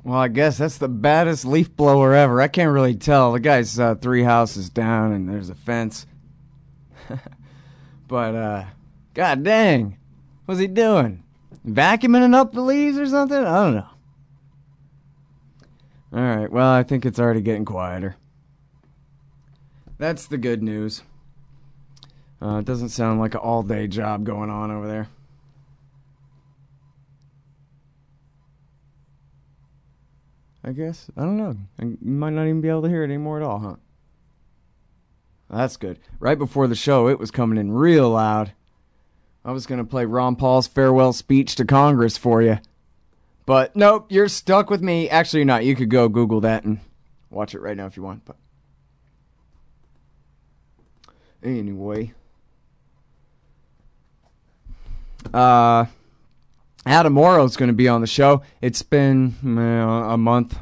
Well, I guess that's the baddest leaf blower ever. I can't really tell. The guy's 3 houses down and there's a fence. But, god dang. What's he doing? Vacuuming up the leaves or something? I don't know. Alright, well, I think it's already getting quieter. That's the good news. It doesn't sound like an all-day job going on over there. I guess. I don't know. You might not even be able to hear it anymore at all, huh? That's good. Right before the show, it was coming in real loud. I was going to play Ron Paul's farewell speech to Congress for you. But nope, you're stuck with me. Actually, you're not. You could go Google that and watch it right now if you want. But anyway. Adam Morrow's going to be on the show. It's been a month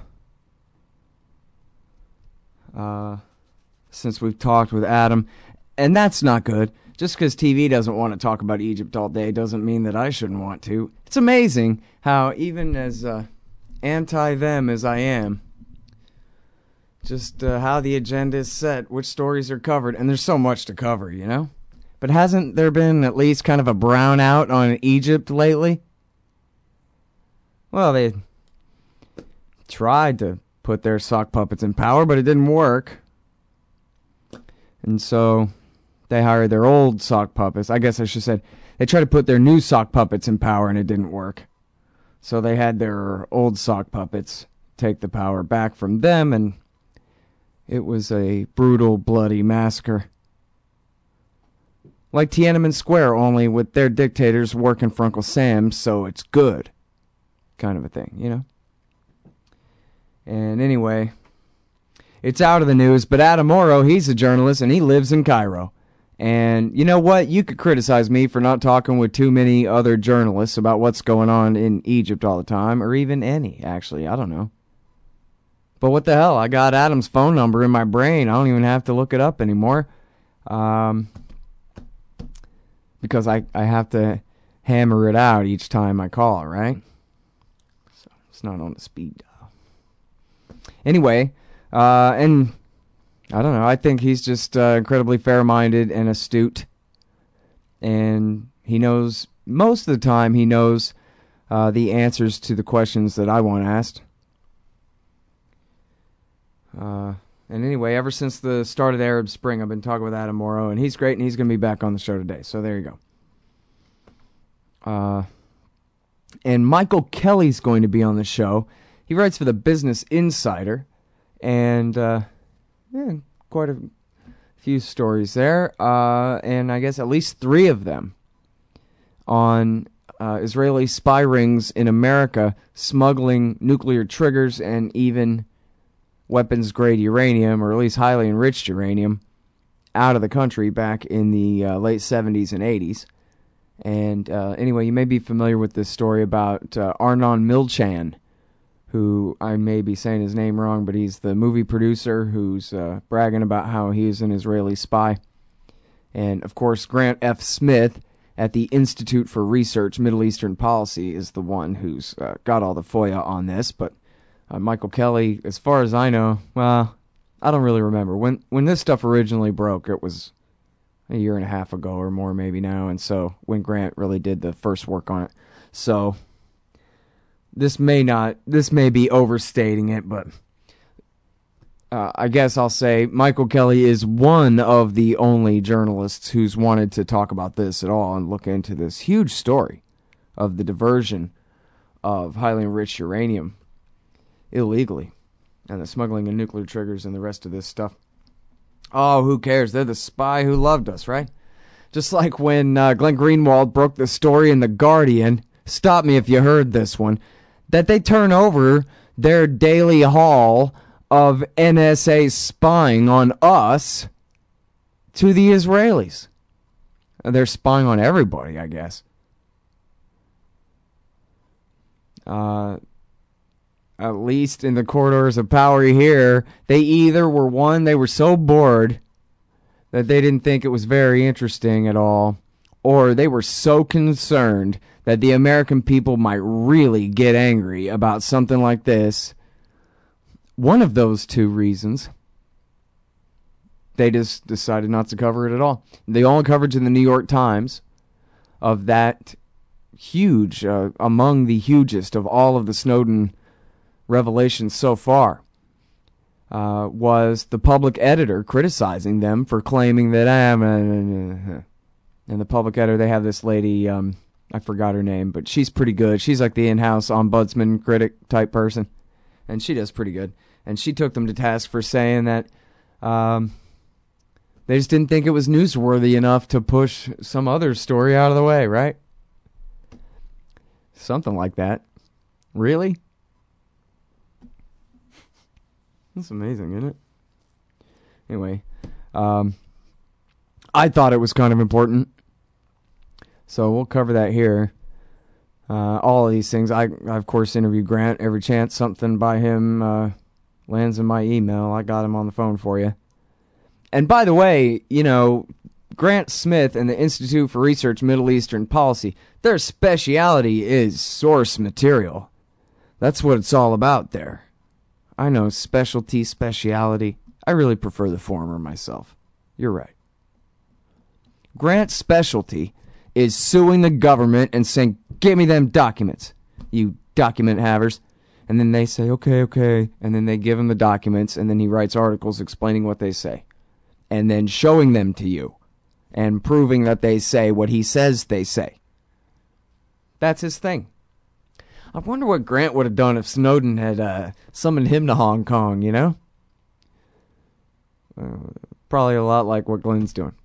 since we've talked with Adam, and that's not good. Just because TV doesn't want to talk about Egypt all day doesn't mean that I shouldn't want to. It's amazing how, even as anti-them as I am, just how the agenda is set, which stories are covered, and there's so much to cover, you know? But hasn't there been at least kind of a brownout on Egypt lately? Well, they tried to put their sock puppets in power, but it didn't work. And so they hired their old sock puppets. I guess I should have said they tried to put their new sock puppets in power, and it didn't work. So they had their old sock puppets take the power back from them, and it was a brutal, bloody massacre. Like Tiananmen Square, only with their dictators working for Uncle Sam, so it's good. Kind of a thing, you know? And anyway, it's out of the news, but Adam Morrow, he's a journalist, and he lives in Cairo. And you know what? You could criticize me for not talking with too many other journalists about what's going on in Egypt all the time, or even any, actually. I don't know. But what the hell? I got Adam's phone number in my brain. I don't even have to look it up anymore. Because I have to hammer it out each time I call, right? So it's not on the speed dial. Anyway, and I don't know. I think he's just incredibly fair-minded and astute. And he knows, most of the time, he knows the answers to the questions that I want asked. And anyway, ever since the start of the Arab Spring, I've been talking with Adam Morrow, and he's great, and he's going to be back on the show today. So there you go. And Michael Kelly's going to be on the show. He writes for the Business Insider, and quite a few stories there, and I guess at least 3 of them on Israeli spy rings in America smuggling nuclear triggers and even weapons-grade uranium, or at least highly enriched uranium, out of the country back in the late 70s and 80s. And anyway, you may be familiar with this story about Arnon Milchan, who I may be saying his name wrong, but he's the movie producer who's bragging about how he's an Israeli spy. And, of course, Grant F. Smith at the Institute for Research Middle Eastern Policy is the one who's got all the FOIA on this, but Michael Kelly, as far as I know, well, I don't really remember. When this stuff originally broke, it was a year and a half ago or more maybe now, and so when Grant really did the first work on it. So this may be overstating it, but I guess I'll say Michael Kelly is one of the only journalists who's wanted to talk about this at all and look into this huge story of the diversion of highly enriched uranium illegally, and the smuggling of nuclear triggers and the rest of this stuff. Oh, who cares? They're the spy who loved us, right? Just like when Glenn Greenwald broke the story in The Guardian, stop me if you heard this one, that they turn over their daily haul of NSA spying on us to the Israelis. They're spying on everybody, I guess. At least in the corridors of power here, they either were they were so bored that they didn't think it was very interesting at all, or they were so concerned that the American people might really get angry about something like this. One of those two reasons, they just decided not to cover it at all. The only coverage in the New York Times of that huge, among the hugest of all of the Snowden revelations so far, was the public editor criticizing them for claiming that and the public editor, they have this lady, I forgot her name, but she's pretty good. She's like the in-house ombudsman critic type person, and she does pretty good. And she took them to task for saying that they just didn't think it was newsworthy enough to push some other story out of the way, right? Something like that. Really? That's amazing, isn't it? Anyway, I thought it was kind of important, so we'll cover that here. All of these things. I of course, interview Grant every chance something by him lands in my email. I got him on the phone for you. And by the way, Grant Smith and the Institute for Research Middle Eastern Policy, their specialty is source material. That's what it's all about there. I know, speciality. I really prefer the former myself. You're right. Grant's specialty is suing the government and saying, "Give me them documents, you document havers." And then they say, okay. And then they give him the documents, and then he writes articles explaining what they say. And then showing them to you. And proving that they say what he says they say. That's his thing. I wonder what Grant would have done if Snowden had summoned him to Hong Kong, Probably a lot like what Glenn's doing.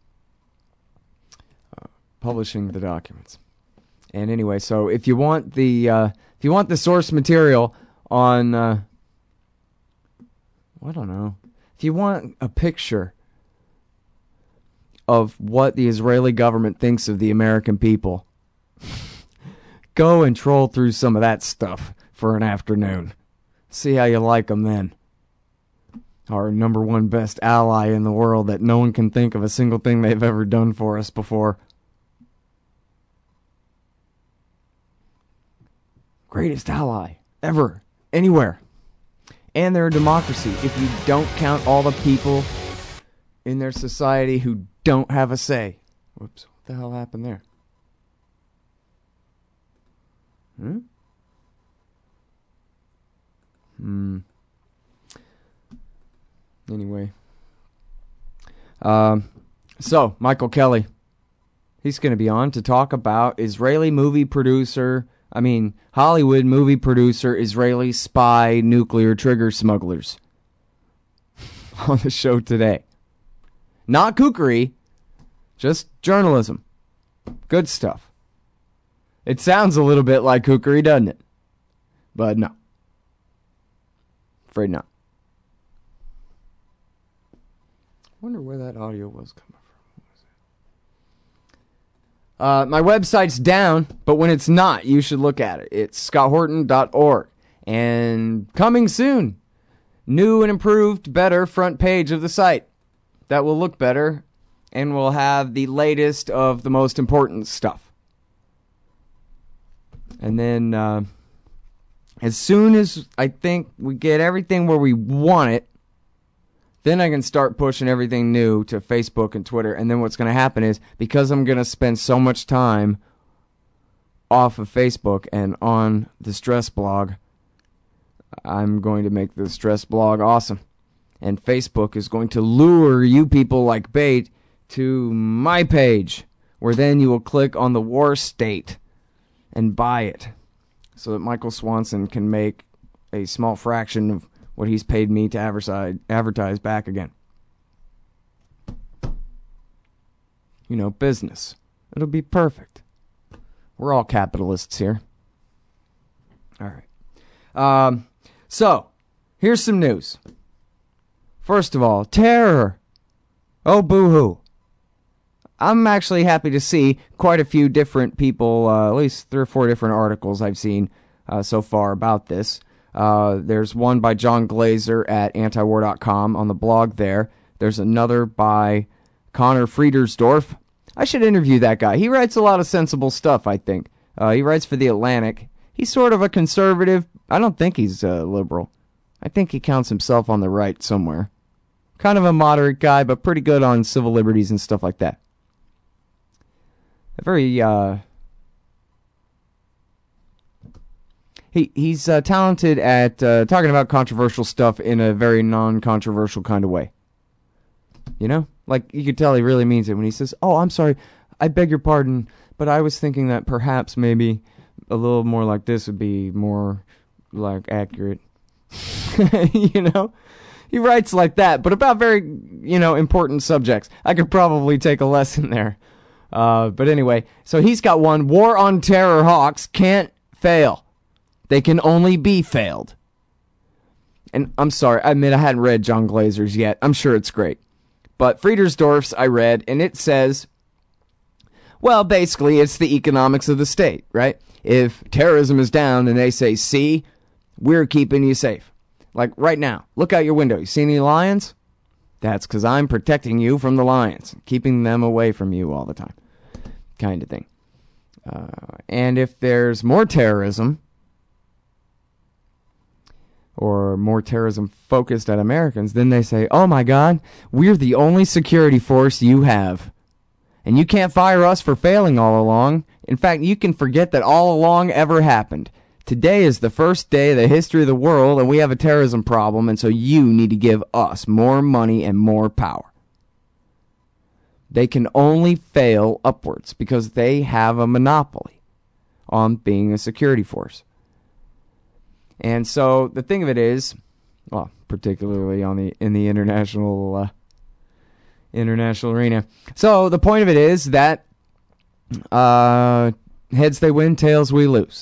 Publishing the documents. And anyway, so if you want the source material on I don't know. If you want a picture of what the Israeli government thinks of the American people, go and troll through some of that stuff for an afternoon. See how you like them then. Our number one best ally in the world that no one can think of a single thing they've ever done for us before. Greatest ally ever, anywhere. And they're a democracy. If you don't count all the people in their society who don't have a say. Whoops, what the hell happened there? Anyway. So, Michael Kelly. He's going to be on to talk about Hollywood movie producer, Israeli spy, nuclear trigger smugglers. On the show today. Not kookery, just journalism. Good stuff. It sounds a little bit like kookery, doesn't it? But no. Afraid not. Wonder where that audio was coming from. My website's down, but when it's not, you should look at it. It's scotthorton.org. And coming soon, new and improved, better front page of the site. That will look better and will have the latest of the most important stuff. And then as soon as I think we get everything where we want it, then I can start pushing everything new to Facebook and Twitter. And then what's going to happen is, because I'm going to spend so much time off of Facebook and on the Stress blog, I'm going to make the Stress blog awesome. And Facebook is going to lure you people like bait to my page, where then you will click on the war state and buy it, so that Michael Swanson can make a small fraction of what he's paid me to advertise back again. Business. It'll be perfect. We're all capitalists here. All right. So, here's some news. First of all, terror. Oh, boo-hoo. I'm actually happy to see quite a few different people, at least 3 or 4 different articles I've seen so far about this. There's one by John Glazer at antiwar.com on the blog there. There's another by Connor Friedersdorf I should interview that guy. He writes a lot of sensible stuff, I think. He writes for The Atlantic. He's sort of a conservative. I don't think he's liberal. I think he counts himself on the right somewhere. Kind of a moderate guy, but pretty good on civil liberties and stuff like that. A very, he's talented at talking about controversial stuff in a very non-controversial kind of way. You know? Like, you could tell he really means it when he says, "Oh, I'm sorry, I beg your pardon, but I was thinking that perhaps maybe a little more like this would be more, like, accurate." You know? He writes like that, but about very, important subjects. I could probably take a lesson there. But anyway, so he's got one. War on terror hawks can't fail. They can only be failed. And I'm sorry, I admit I hadn't read John Glazer's yet. I'm sure it's great. But Friedersdorf's I read, and it says, well, basically, it's the economics of the state, right? If terrorism is down, and they say, see, we're keeping you safe. Like right now, look out your window. You see any lions? That's because I'm protecting you from the lions, keeping them away from you all the time, kind of thing. And if there's more terrorism, or more terrorism focused at Americans, then they say, oh my God, we're the only security force you have. And you can't fire us for failing all along. In fact, you can forget that all along ever happened. Today is the first day of the history of the world, and we have a terrorism problem, and so you need to give us more money and more power. They can only fail upwards because they have a monopoly on being a security force. And so the thing of it is, well, particularly in the international arena. So the point of it is that heads they win, tails we lose.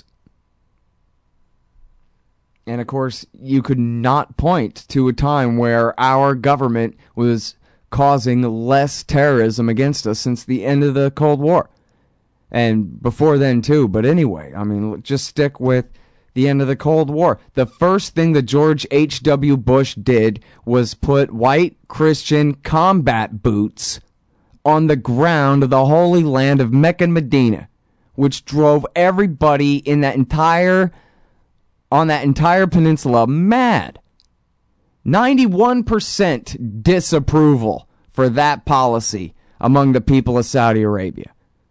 And of course, you could not point to a time where our government was causing less terrorism against us since the end of the Cold War. And before then too, but anyway, I mean, just stick with the end of the Cold War. The first thing that George H.W. Bush did was put white Christian combat boots on the ground of the Holy Land of Mecca and Medina, which drove everybody in that entire peninsula mad. 91% disapproval for that policy among the people of Saudi Arabia.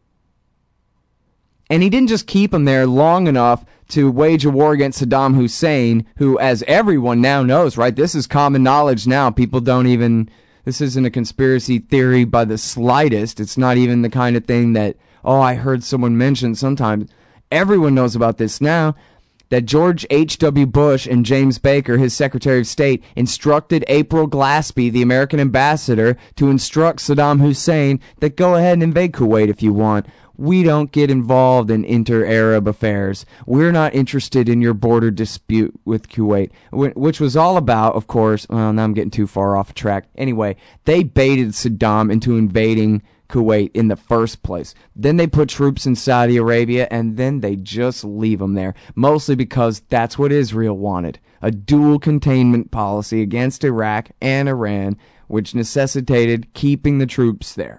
And he didn't just keep them there long enough to wage a war against Saddam Hussein, who, as everyone now knows, right? This is common knowledge now. People don't even, this isn't a conspiracy theory by the slightest. It's not even the kind of thing that, oh, I heard someone mention sometimes. Everyone knows about this now, that George H.W. Bush and James Baker, his Secretary of State, instructed April Glaspie, the American ambassador, to instruct Saddam Hussein that go ahead and invade Kuwait if you want. We don't get involved in inter-Arab affairs. We're not interested in your border dispute with Kuwait, which was all about, of course, well, now I'm getting too far off track. Anyway, they baited Saddam into invading Kuwait in the first place. Then they put troops in Saudi Arabia, and then they just leave them there, mostly because that's what Israel wanted, a dual containment policy against Iraq and Iran, which necessitated keeping the troops there.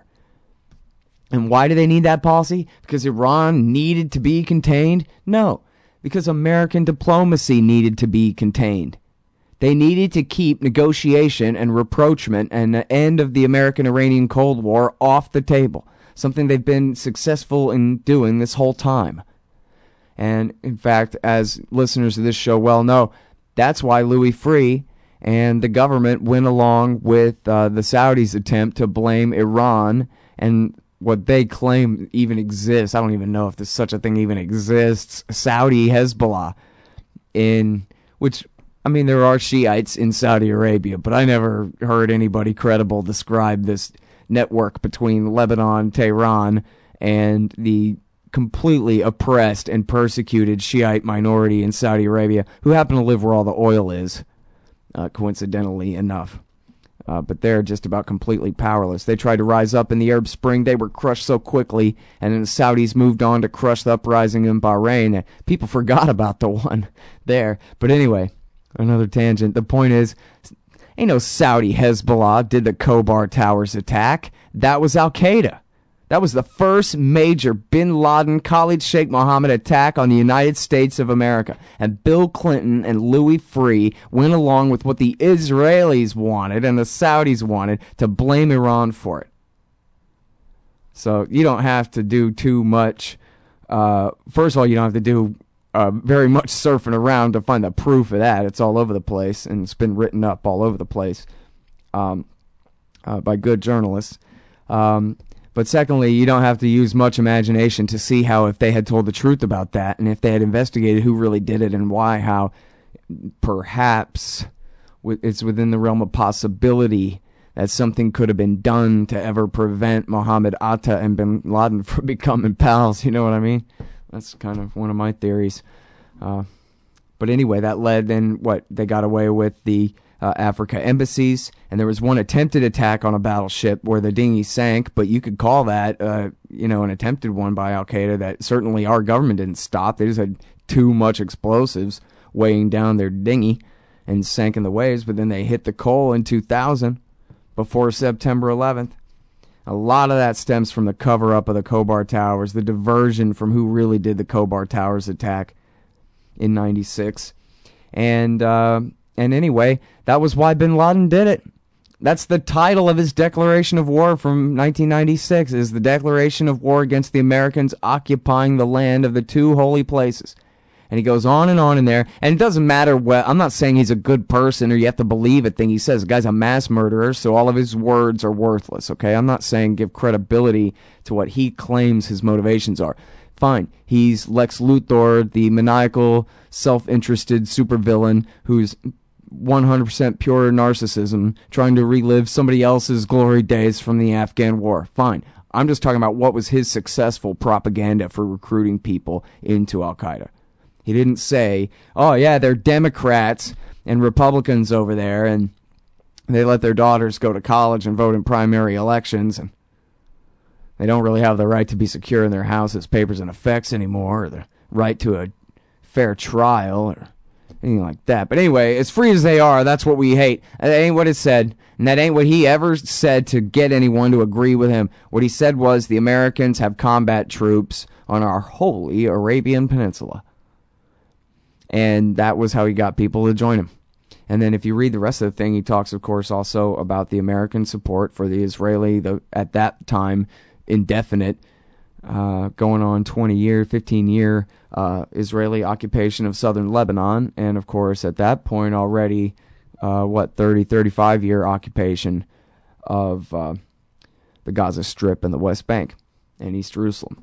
And why do they need that policy? Because Iran needed to be contained? No, because American diplomacy needed to be contained. They needed to keep negotiation and rapprochement and the end of the American-Iranian Cold War off the table, something they've been successful in doing this whole time. And, in fact, as listeners of this show well know, that's why Louis Freeh and the government went along with the Saudis' attempt to blame Iran and what they claim even exists. I don't even know if there's such a thing even exists. Saudi Hezbollah, in which, I mean, there are Shiites in Saudi Arabia, but I never heard anybody credible describe this network between Lebanon, Tehran, and the completely oppressed and persecuted Shiite minority in Saudi Arabia, who happen to live where all the oil is, coincidentally enough. But they're just about completely powerless. They tried to rise up in the Arab Spring. They were crushed so quickly, and then the Saudis moved on to crush the uprising in Bahrain. People forgot about the one there. But anyway, another tangent. The point is, ain't no Saudi Hezbollah did the Khobar Towers attack. That was Al-Qaeda. That was the first major bin Laden, Khalid Sheikh Mohammed attack on the United States of America. And Bill Clinton and Louis Freeh went along with what the Israelis wanted and the Saudis wanted to blame Iran for it. So you don't have to do too much. First of all, you don't have to do very much surfing around to find the proof of that. It's all over the place, and it's been written up all over the place by good journalists. But secondly, you don't have to use much imagination to see how if they had told the truth about that, and if they had investigated who really did it and why, how perhaps it's within the realm of possibility that something could have been done to ever prevent Mohammed Atta and bin Laden from becoming pals. You know what I mean? That's kind of one of my theories. But anyway, that led then they got away with the Africa embassies, and there was one attempted attack on a battleship where the dinghy sank, but you could call that an attempted one by Al-Qaeda that certainly our government didn't stop. They just had too much explosives weighing down their dinghy and sank in the waves, but then they hit the coal in 2000 before September 11th. A lot of that stems from the cover-up of the Khobar Towers, the diversion from who really did the Khobar Towers attack in 96. And anyway, that was why bin Laden did it. That's the title of his declaration of war from 1996, is the declaration of war against the Americans occupying the land of the two holy places. And he goes on in there, and it doesn't matter what, I'm not saying he's a good person or you have to believe a thing he says. The guy's a mass murderer, so all of his words are worthless, okay? I'm not saying give credibility to what he claims his motivations are. Fine, he's Lex Luthor, the maniacal, self-interested supervillain who's 100% pure narcissism, trying to relive somebody else's glory days from the Afghan war. Fine. I'm just talking about what was his successful propaganda for recruiting people into Al-Qaeda. He didn't say, oh yeah, they're Democrats and Republicans over there, and they let their daughters go to college and vote in primary elections, and they don't really have the right to be secure in their houses, papers, and effects anymore, or the right to a fair trial, or anything like that. But anyway, as free as they are, that's what we hate. That ain't what it said. And that ain't what he ever said to get anyone to agree with him. What he said was the Americans have combat troops on our holy Arabian Peninsula. And that was how he got people to join him. And then if you read the rest of the thing, he talks, of course, also about the American support for the Israeli, at that time, indefinite, going on 20-year, 15-year Israeli occupation of southern Lebanon, and of course at that point already 35-year occupation of the Gaza Strip and the West Bank and East Jerusalem.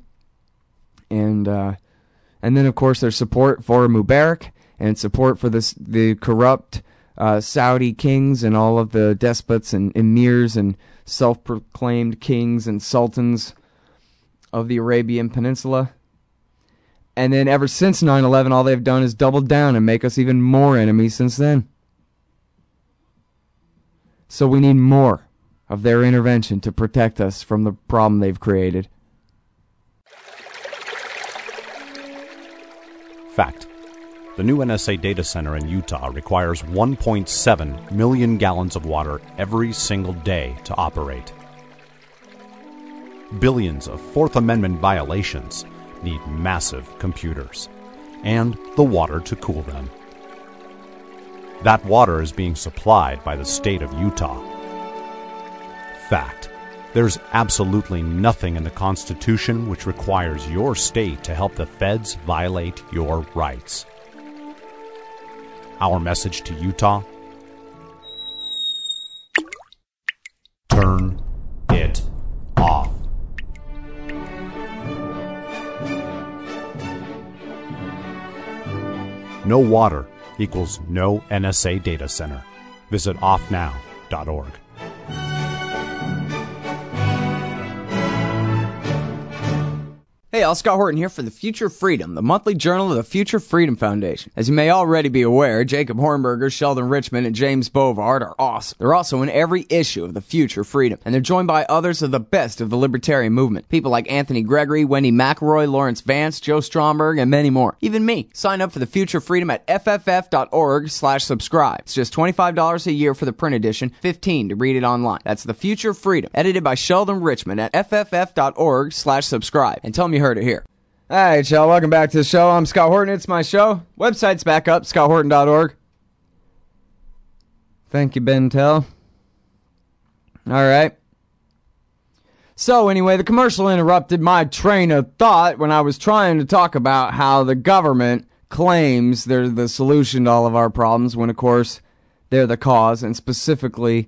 And then of course there's support for Mubarak and support for the corrupt Saudi kings and all of the despots and emirs and self-proclaimed kings and sultans of the Arabian Peninsula. And then ever since 9/11, all they've done is double down and make us even more enemies since then. So we need more of their intervention to protect us from the problem they've created. Fact. The new NSA data center in Utah requires 1.7 million gallons of water every single day to operate. Billions of Fourth Amendment violations need massive computers and the water to cool them. That water is being supplied by the state of Utah. Fact. There's absolutely nothing in the Constitution which requires your state to help the feds violate your rights. Our message to Utah: turn it off. No water equals no NSA data center. Visit offnow.org. Hey, all, Scott Horton here for The Future Freedom, the monthly journal of the Future Freedom Foundation. As you may already be aware, Jacob Hornberger, Sheldon Richman, and James Bovard are awesome. They're also in every issue of The Future Freedom, and they're joined by others of the best of the libertarian movement. People like Anthony Gregory, Wendy McElroy, Lawrence Vance, Joe Stromberg, and many more. Even me. Sign up for The Future Freedom at fff.org/subscribe. It's just $25 a year for the print edition, $15 to read it online. That's The Future Freedom, edited by Sheldon Richman at fff.org/subscribe. And tell me you heard it here. All right, y'all, welcome back to the show. I'm Scott Horton. It's my show. Website's back up, scotthorton.org. Thank you, Ben Tell. All right. So anyway, the commercial interrupted my train of thought when I was trying to talk about how the government claims they're the solution to all of our problems when, of course, they're the cause, and specifically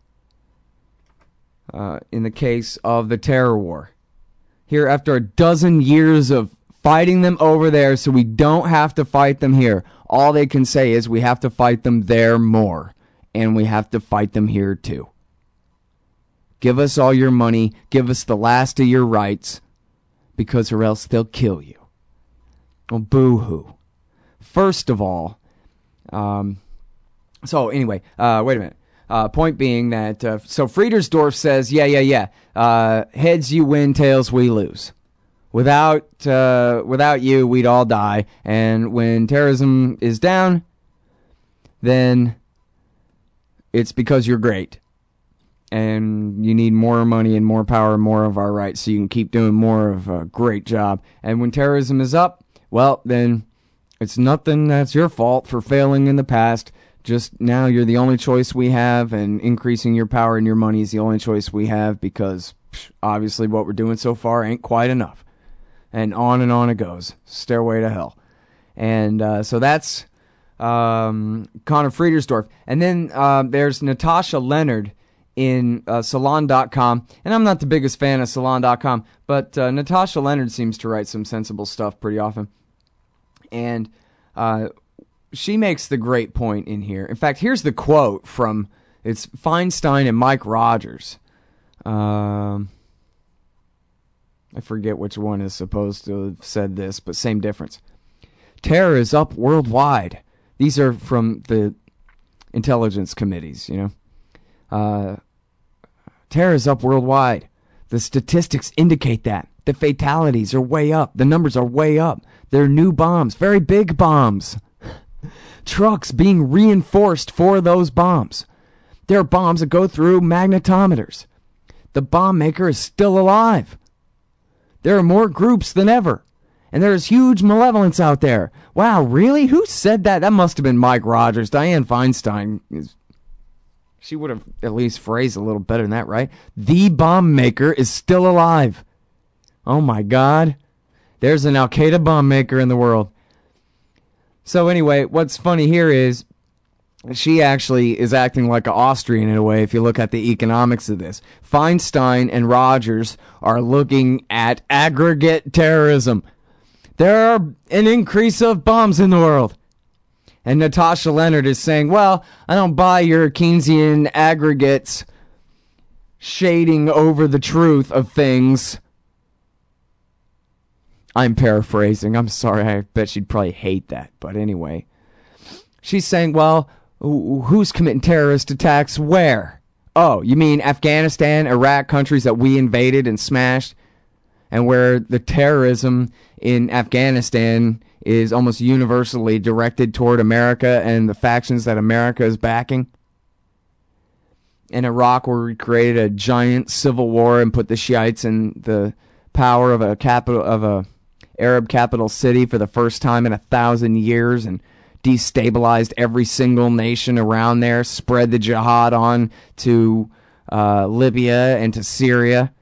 in the case of the terror war. Here, after a dozen years of fighting them over there so we don't have to fight them here, all they can say is we have to fight them there more, and we have to fight them here too. Give us all your money, give us the last of your rights, because or else they'll kill you. Well, boo-hoo. First of all, wait a minute. Point being that, so Friedersdorf says, heads you win, tails we lose. Without you, we'd all die. And when terrorism is down, then it's because you're great. And you need more money and more power and more of our rights so you can keep doing more of a great job. And when terrorism is up, well, then it's nothing that's your fault for failing in the past. Just now you're the only choice we have, and increasing your power and your money is the only choice we have because obviously what we're doing so far ain't quite enough. And on it goes. Stairway to hell. And so that's Connor Friedersdorf. And then there's Natasha Leonard in Salon.com. And I'm not the biggest fan of Salon.com, but Natasha Leonard seems to write some sensible stuff pretty often. And she makes the great point in here. In fact, here's the quote from, it's Feinstein and Mike Rogers. I forget which one is supposed to have said this, but same difference. Terror is up worldwide. These are from the intelligence committees, you know. Terror is up worldwide. The statistics indicate that. The fatalities are way up. The numbers are way up. There are new bombs, very big bombs. Trucks being reinforced for those bombs. There are bombs that go through magnetometers. The bomb maker is still alive. There are more groups than ever. And there is huge malevolence out there. Wow, really? Who said that? That must have been Mike Rogers. Dianne Feinstein, she would have at least phrased a little better than that, right? The bomb maker is still alive. Oh my God. There's an Al-Qaeda bomb maker in the world. So anyway, what's funny here is she actually is acting like an Austrian in a way if you look at the economics of this. Feinstein and Rogers are looking at aggregate terrorism. There are an increase of bombs in the world. And Natasha Leonard is saying, well, I don't buy your Keynesian aggregates shading over the truth of things. I'm paraphrasing. I'm sorry. I bet she'd probably hate that. But anyway, she's saying, well, who's committing terrorist attacks where? Oh, you mean Afghanistan, Iraq, countries that we invaded and smashed? And where the terrorism in Afghanistan is almost universally directed toward America and the factions that America is backing? In Iraq, where we created a giant civil war and put the Shiites in the power of a Arab capital city for the first time in 1,000 years and destabilized every single nation around there, spread the jihad on to Libya and to Syria.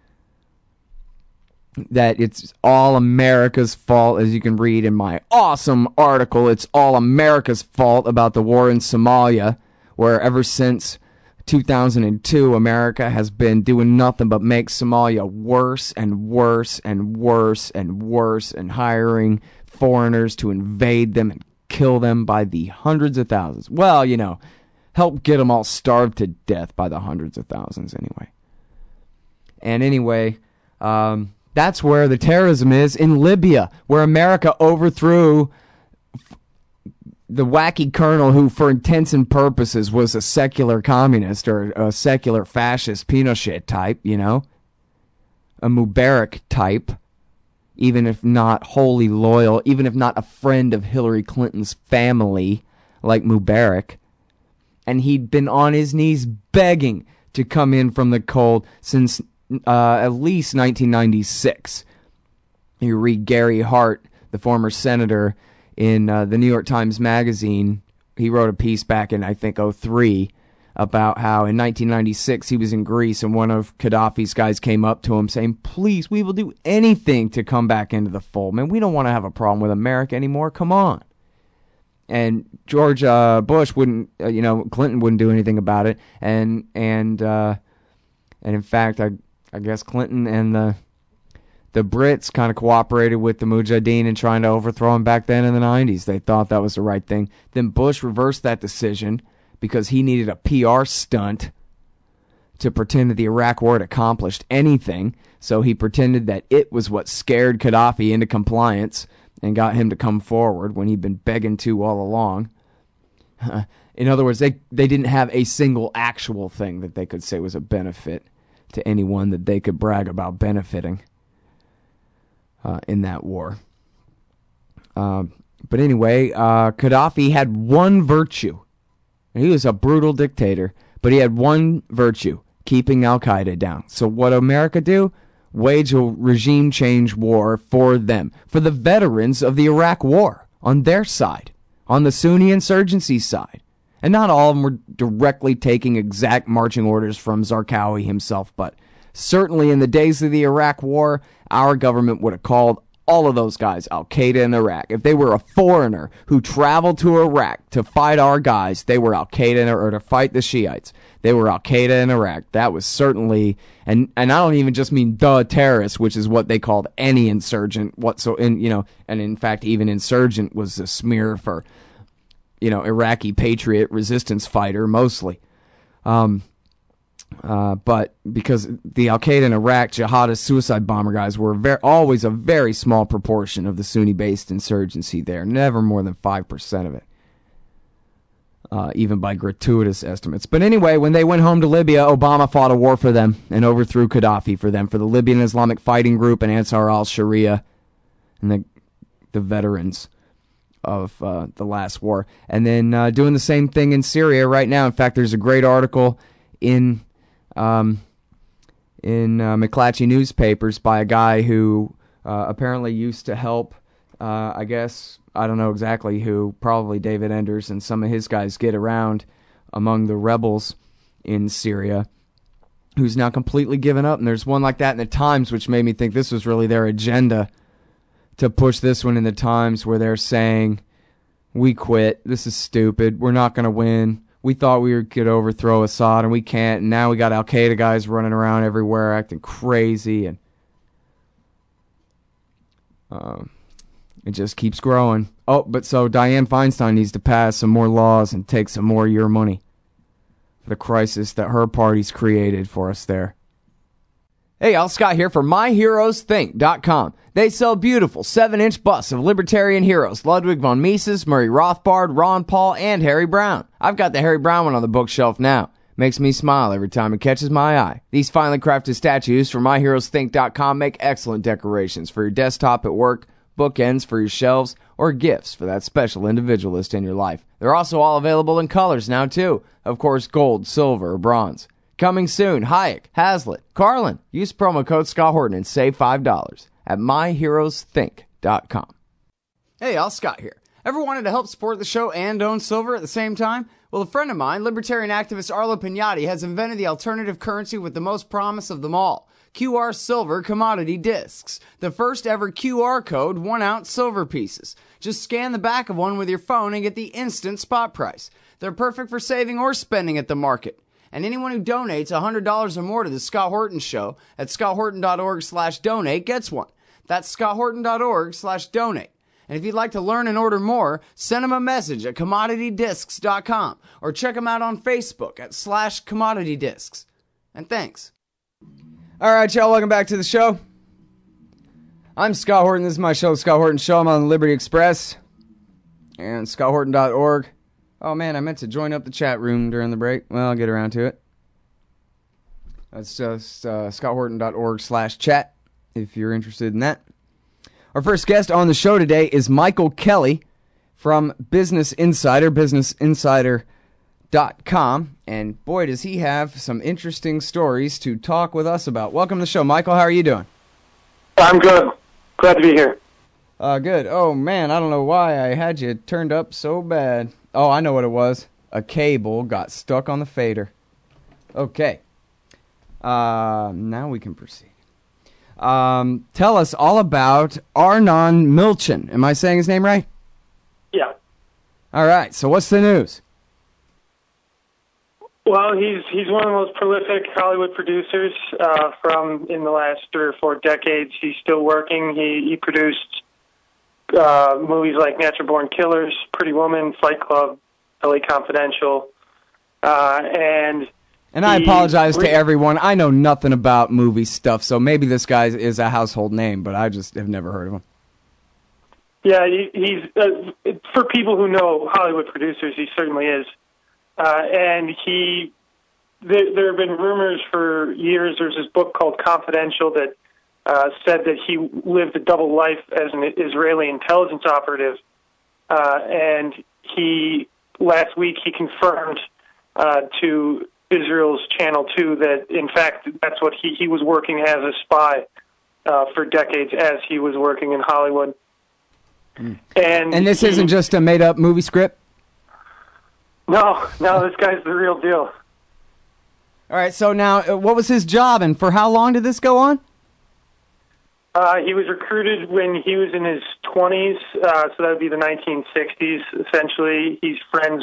That it's all America's fault, as you can read in my awesome article. It's all America's fault about the war in Somalia, where ever since 2002, America has been doing nothing but make Somalia worse and worse and worse and worse, and hiring foreigners to invade them and kill them by the hundreds of thousands. Well, you know, help get them all starved to death by the hundreds of thousands anyway. And anyway, That's where the terrorism is, in Libya, where America overthrew the wacky colonel who, for intents and purposes, was a secular communist or a secular fascist Pinochet type, you know? A Mubarak type, even if not wholly loyal, even if not a friend of Hillary Clinton's family, like Mubarak. And he'd been on his knees begging to come in from the cold since at least 1996. You read Gary Hart, the former senator, in the New York Times Magazine. He wrote a piece back in, I think, 2003 about how in 1996 he was in Greece and one of Gaddafi's guys came up to him saying, please, we will do anything to come back into the fold. Man, we don't want to have a problem with America anymore. Come on. And George Bush wouldn't, Clinton wouldn't do anything about it. And in fact, I guess Clinton and the Brits kind of cooperated with the Mujahideen in trying to overthrow him back then in the 90s. They thought that was the right thing. Then Bush reversed that decision because he needed a PR stunt to pretend that the Iraq War had accomplished anything. So he pretended that it was what scared Gaddafi into compliance and got him to come forward when he'd been begging to all along. In other words, they didn't have a single actual thing that they could say was a benefit to anyone that they could brag about benefiting in that war. But anyway, Gaddafi had one virtue. He was a brutal dictator, but he had one virtue, keeping Al-Qaeda down. So what America do? Wage a regime change war for them, for the veterans of the Iraq War, on their side, on the Sunni insurgency side. And not all of them were directly taking exact marching orders from Zarqawi himself, but certainly in the days of the Iraq War, our government would have called all of those guys Al-Qaeda in Iraq. If they were a foreigner who traveled to Iraq to fight our guys, they were Al-Qaeda, or to fight the Shiites. They were Al-Qaeda in Iraq. That was certainly, and I don't even just mean the terrorists, which is what they called any insurgent. And in fact, even insurgent was a smear for, Iraqi patriot resistance fighter mostly. But because the Al-Qaeda in Iraq, jihadist suicide bomber guys were always a very small proportion of the Sunni-based insurgency there, never more than 5% of it, even by gratuitous estimates. But anyway, when they went home to Libya, Obama fought a war for them and overthrew Gaddafi for them, for the Libyan Islamic Fighting Group and Ansar al-Sharia and the veterans of the last war. And then doing the same thing in Syria right now. In fact, there's a great article in McClatchy newspapers by a guy who apparently used to help, I don't know exactly who, probably David Enders and some of his guys get around among the rebels in Syria, who's now completely given up. And there's one like that in the Times, which made me think this was really their agenda to push this one in the Times, where they're saying, we quit, this is stupid, we're not going to win. We thought we could overthrow Assad, and we can't. And now we got Al-Qaeda guys running around everywhere acting crazy. And it just keeps growing. Oh, but so Dianne Feinstein needs to pass some more laws and take some more of your money for the crisis that her party's created for us there. Hey, Al Scott here for MyHeroesThink.com. They sell beautiful 7-inch busts of libertarian heroes, Ludwig von Mises, Murray Rothbard, Ron Paul, and Harry Brown. I've got the Harry Brown one on the bookshelf now. Makes me smile every time it catches my eye. These finely crafted statues from MyHeroesThink.com make excellent decorations for your desktop at work, bookends for your shelves, or gifts for that special individualist in your life. They're also all available in colors now, too. Of course, gold, silver, or bronze. Coming soon, Hayek, Hazlitt, Carlin. Use promo code Scott Horton and save $5 at MyHeroesThink.com. Hey, Al Scott here. Ever wanted to help support the show and own silver at the same time? Well, a friend of mine, libertarian activist Arlo Pignati, has invented the alternative currency with the most promise of them all. QR Silver Commodity Discs. The first ever QR code 1-ounce silver pieces. Just scan the back of one with your phone and get the instant spot price. They're perfect for saving or spending at the market. And anyone who donates $100 or more to the Scott Horton Show at scotthorton.org/donate gets one. That's scotthorton.org/donate. And if you'd like to learn and order more, send them a message at commoditydiscs.com or check them out on Facebook at /commoditydiscs. And thanks. All right, y'all, welcome back to the show. I'm Scott Horton. This is my show, Scott Horton Show. I'm on the Liberty Express and scotthorton.org. Oh, man, I meant to join up the chat room during the break. Well, I'll get around to it. That's just scotthorton.org/chat if you're interested in that. Our first guest on the show today is Michael Kelly from Business Insider, businessinsider.com. And boy, does he have some interesting stories to talk with us about. Welcome to the show, Michael. How are you doing? I'm good. Glad to be here. Good. Oh, man, I don't know why I had you turned up so bad. Oh, I know what it was. A cable got stuck on the fader. Okay. Now we can proceed. Tell us all about Arnon Milchan. Am I saying his name right? Yeah. All right. So what's the news? Well, he's one of the most prolific Hollywood producers from in the last 3 or 4 decades. He's still working. He produced movies like Natural Born Killers, Pretty Woman, Fight Club, LA Confidential, and I apologize to everyone. I know nothing about movie stuff, so maybe this guy is a household name, but I just have never heard of him. Yeah, he's for people who know Hollywood producers, he certainly is. And there have been rumors for years. There's this book called Confidential that said that he lived a double life as an Israeli intelligence operative. And last week he confirmed to Israel's Channel 2 that, in fact, that's what he was working as a spy for decades as he was working in Hollywood. Mm. And this isn't just a made-up movie script? No, this guy's the real deal. All right, so now, what was his job, and for how long did this go on? He was recruited when he was in his 20s, so that would be the 1960s, essentially. He's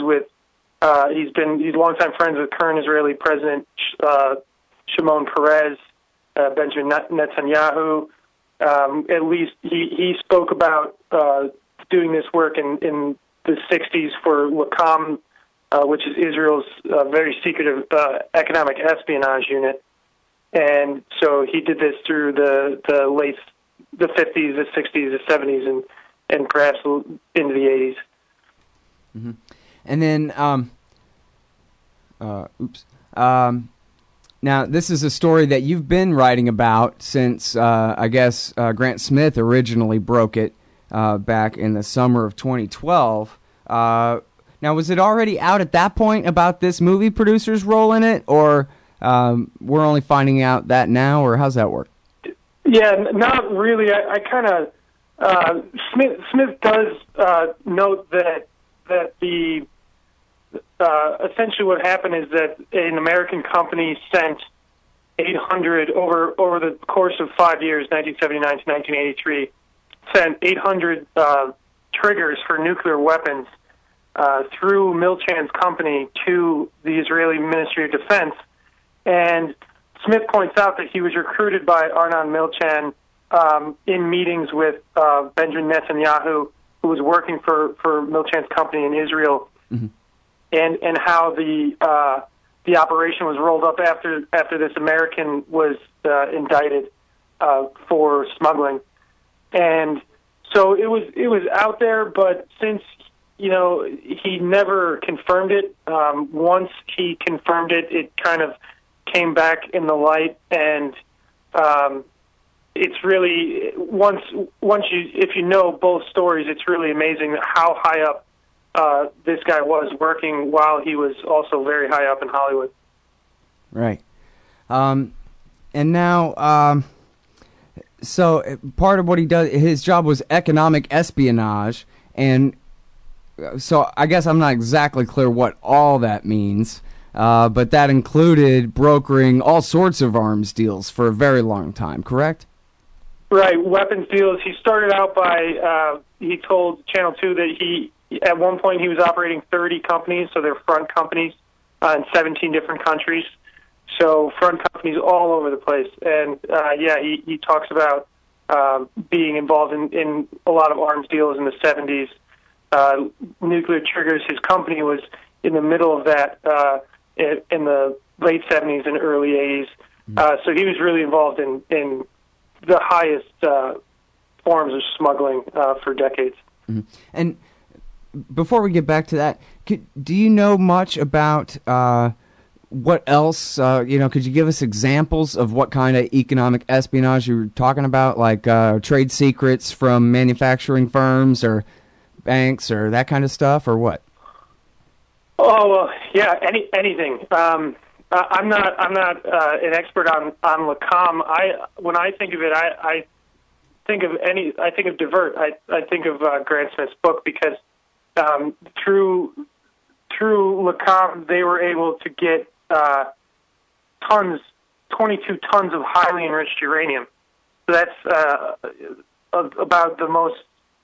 longtime friends with current Israeli President Shimon Peres, Benjamin Netanyahu. At least he spoke about doing this work in the 60s for Lakam, which is Israel's very secretive economic espionage unit. And so he did this through the 50s, the 60s, the 70s, and perhaps into the 80s. Mm-hmm. And then, now this is a story that you've been writing about since, I guess, Grant Smith originally broke it back in the summer of 2012. Now, was it already out at that point about this movie producer's role in it, or we're only finding out that now, or how's that work? Yeah, not really. I kind of Smith does note that the essentially what happened is that an American company sent 800 over the course of 5 years, 1979 to 1983, sent 800 triggers for nuclear weapons through Milchan's company to the Israeli Ministry of Defense. And Smith points out that he was recruited by Arnon Milchan in meetings with Benjamin Netanyahu, who was working for Milchan's company in Israel, mm-hmm. and how the operation was rolled up after this American was indicted for smuggling. And so it was out there, but since he never confirmed it. Once he confirmed it, it kind of came back in the light, and it's really if you know both stories, it's really amazing how high up this guy was working while he was also very high up in Hollywood. Right. And now, so part of what he does, his job was economic espionage, and so I guess I'm not exactly clear what all that means, but that included brokering all sorts of arms deals for a very long time, correct? Right, weapons deals. He started out by, he told Channel 2 that at one point he was operating 30 companies, so they're front companies in 17 different countries. So front companies all over the place. And, he talks about being involved in a lot of arms deals in the 70s. Nuclear triggers, his company was in the middle of that in the late 70s and early 80s. So he was really involved in the highest forms of smuggling for decades. Mm-hmm. And before we get back to that, do you know much about what else? Could you give us examples of what kind of economic espionage you were talking about, like trade secrets from manufacturing firms or banks or that kind of stuff, or what? Oh, well, yeah, anything. I'm not an expert on LACOM. When I think of it, I think of Divert. I think of Grant Smith's book because through LACOM they were able to get 22 tons of highly enriched uranium. So that's about the most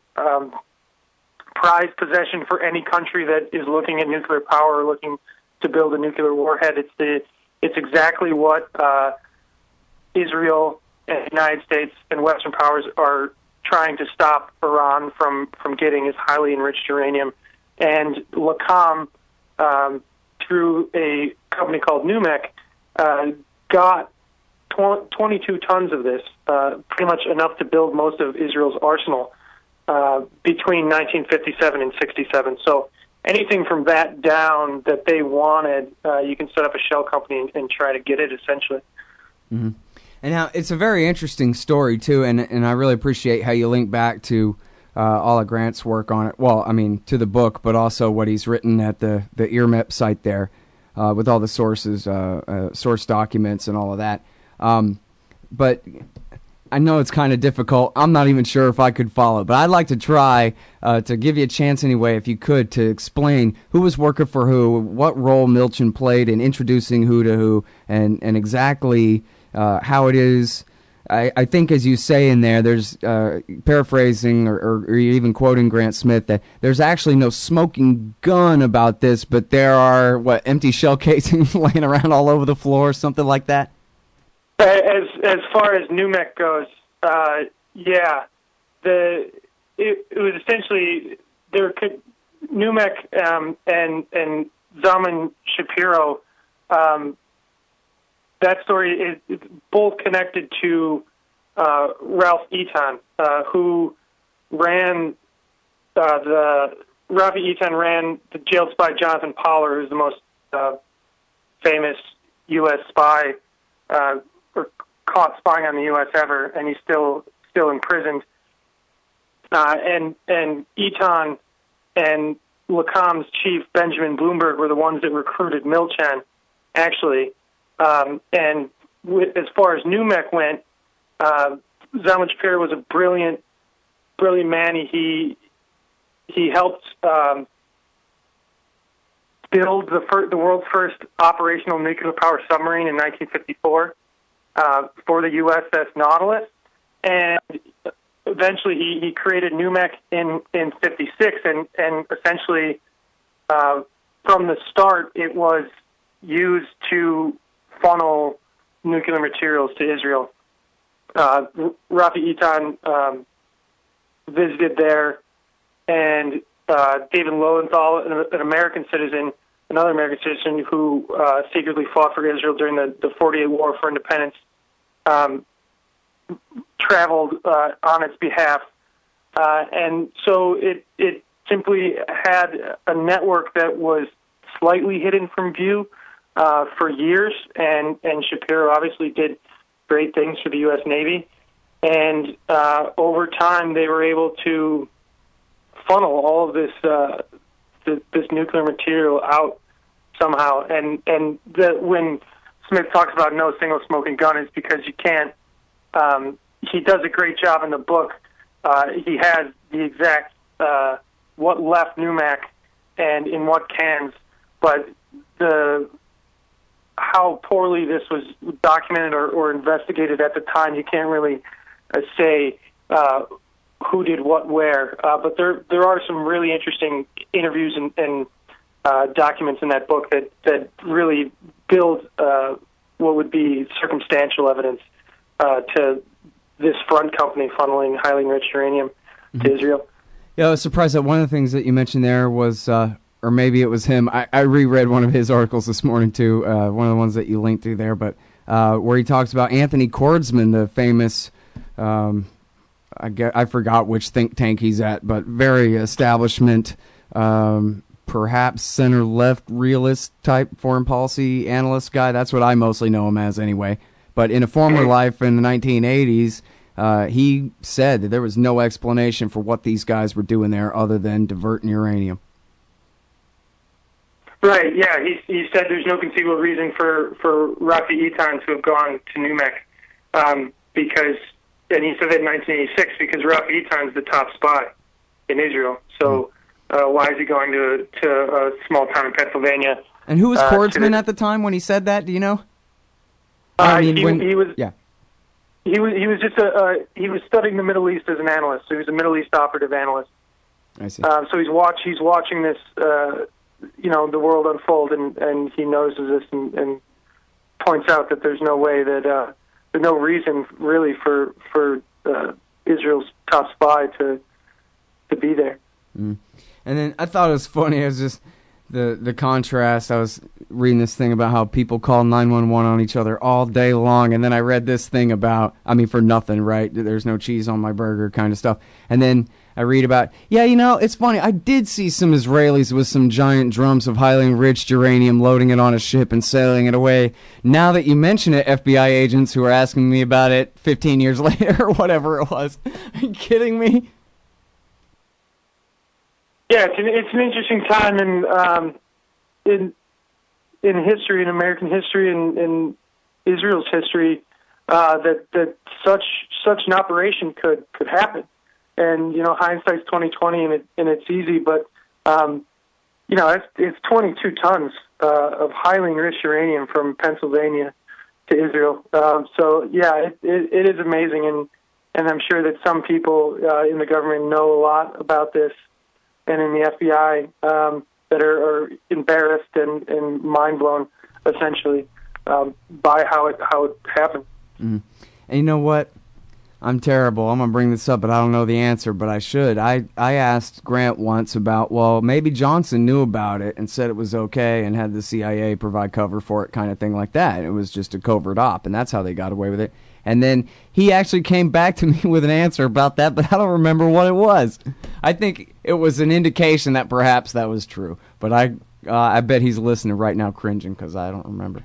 prized possession for any country that is looking at nuclear power or looking to build a nuclear warhead. It's exactly what Israel and the United States and Western powers are trying to stop Iran from getting, is highly enriched uranium. And LACOM, through a company called NUMEC, got 22 tons of this, pretty much enough to build most of Israel's arsenal between 1957 and 67. So anything from that down that they wanted, you can set up a shell company and try to get it, essentially. Mm-hmm. And now it's a very interesting story too, and I really appreciate how you link back to all of Grant's work on it. Well, I mean, to the book, but also what he's written at the IRMEP site there, with all the sources, source documents, and all of that. But I know it's kind of difficult. I'm not even sure if I could follow, but I'd like to try to give you a chance anyway, if you could, to explain who was working for who, what role Milchin played in introducing who to who, and exactly how it is. I think, as you say in there, there's paraphrasing or even quoting Grant Smith, that there's actually no smoking gun about this, but there are, empty shell casings laying around all over the floor, something like that? As far as NUMEC goes, yeah, it was essentially NUMEC and Zalman Shapiro. That story is both connected to Ralph Eaton, who ran Rafi Eaton ran the jailed spy Jonathan Pollard, who's the most famous U.S. spy or caught spying on the U.S. ever, and he's still imprisoned. And Eaton and LACOM's chief, Benjamin Bloomberg, were the ones that recruited Milchan, actually. And as far as NUMEC went, Zalman Shapiro was a brilliant man. He helped build the world's first operational nuclear power submarine in 1954 for the USS Nautilus, and eventually he created NUMEC in 56, and essentially from the start it was used to funnel nuclear materials to Israel. Rafi Eaton visited there, and David Lowenthal, another American citizen who secretly fought for Israel during the 48 War for Independence, traveled on its behalf. And so it simply had a network that was slightly hidden from view for years, and Shapiro obviously did great things for the U.S. Navy. And over time, they were able to funnel all of this nuclear material out somehow. And when Smith talks about no single smoking gun, it's because you can't. He does a great job in the book. He has the exact what left NUMEC and in what cans, but how poorly this was documented or investigated at the time, you can't really say who did what where. But there are some really interesting interviews and documents in that book that really build what would be circumstantial evidence to this front company funneling highly enriched uranium to Israel. Yeah, I was surprised that one of the things that you mentioned there was, or maybe it was him, I reread one of his articles this morning too, one of the ones that you linked to there, but where he talks about Anthony Kordsman, the famous I forgot which think tank he's at, but very establishment, perhaps center-left realist type foreign policy analyst guy. That's what I mostly know him as anyway. But in a former life in the 1980s, he said that there was no explanation for what these guys were doing there other than diverting uranium. Right, yeah. He said there's no conceivable reason for Rafi Eitan to have gone to NUMEC because, and he said that in 1986 because Rafi Eitan's the top spy in Israel. So why is he going to a small town in Pennsylvania? And who was Kordsman at the time when he said that? Do you know? He was studying the Middle East as an analyst. So he was a Middle East operative analyst. I see. So he's watching this, the world unfold, and he notices this and points out that there's no way that there's no reason really for Israel's top spy to be there. Mm. And then I thought it was funny. It was just the contrast. I was reading this thing about how people call 911 on each other all day long, and then I read this thing about, for nothing, right? There's no cheese on my burger kind of stuff. And then I read about, it's funny. I did see some Israelis with some giant drums of highly enriched uranium loading it on a ship and sailing it away. Now that you mention it, FBI agents who are asking me about it 15 years later or whatever it was. Are you kidding me? Yeah, it's an interesting time in history, in American history, in Israel's history, that such an operation could happen. And hindsight's 20/20, and it's easy, but it's 22 tons of highly enriched uranium from Pennsylvania to Israel. So yeah, it is amazing, and I'm sure that some people in the government know a lot about this, and in the FBI that are embarrassed and mind blown, essentially, by how it happened. Mm. And you know what? I'm terrible. I'm going to bring this up, but I don't know the answer, but I should. I asked Grant once about, maybe Johnson knew about it and said it was okay and had the CIA provide cover for it, kind of thing like that. It was just a covert op, and that's how they got away with it. And then he actually came back to me with an answer about that, but I don't remember what it was. I think it was an indication that perhaps that was true, but I bet he's listening right now cringing because I don't remember.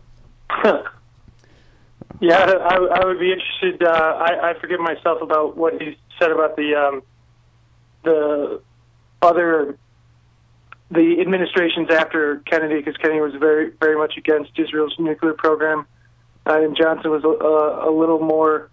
Yeah, I would be interested. I forgive myself about what he said about the administrations after Kennedy, because Kennedy was very, very much against Israel's nuclear program, and Johnson was a little more.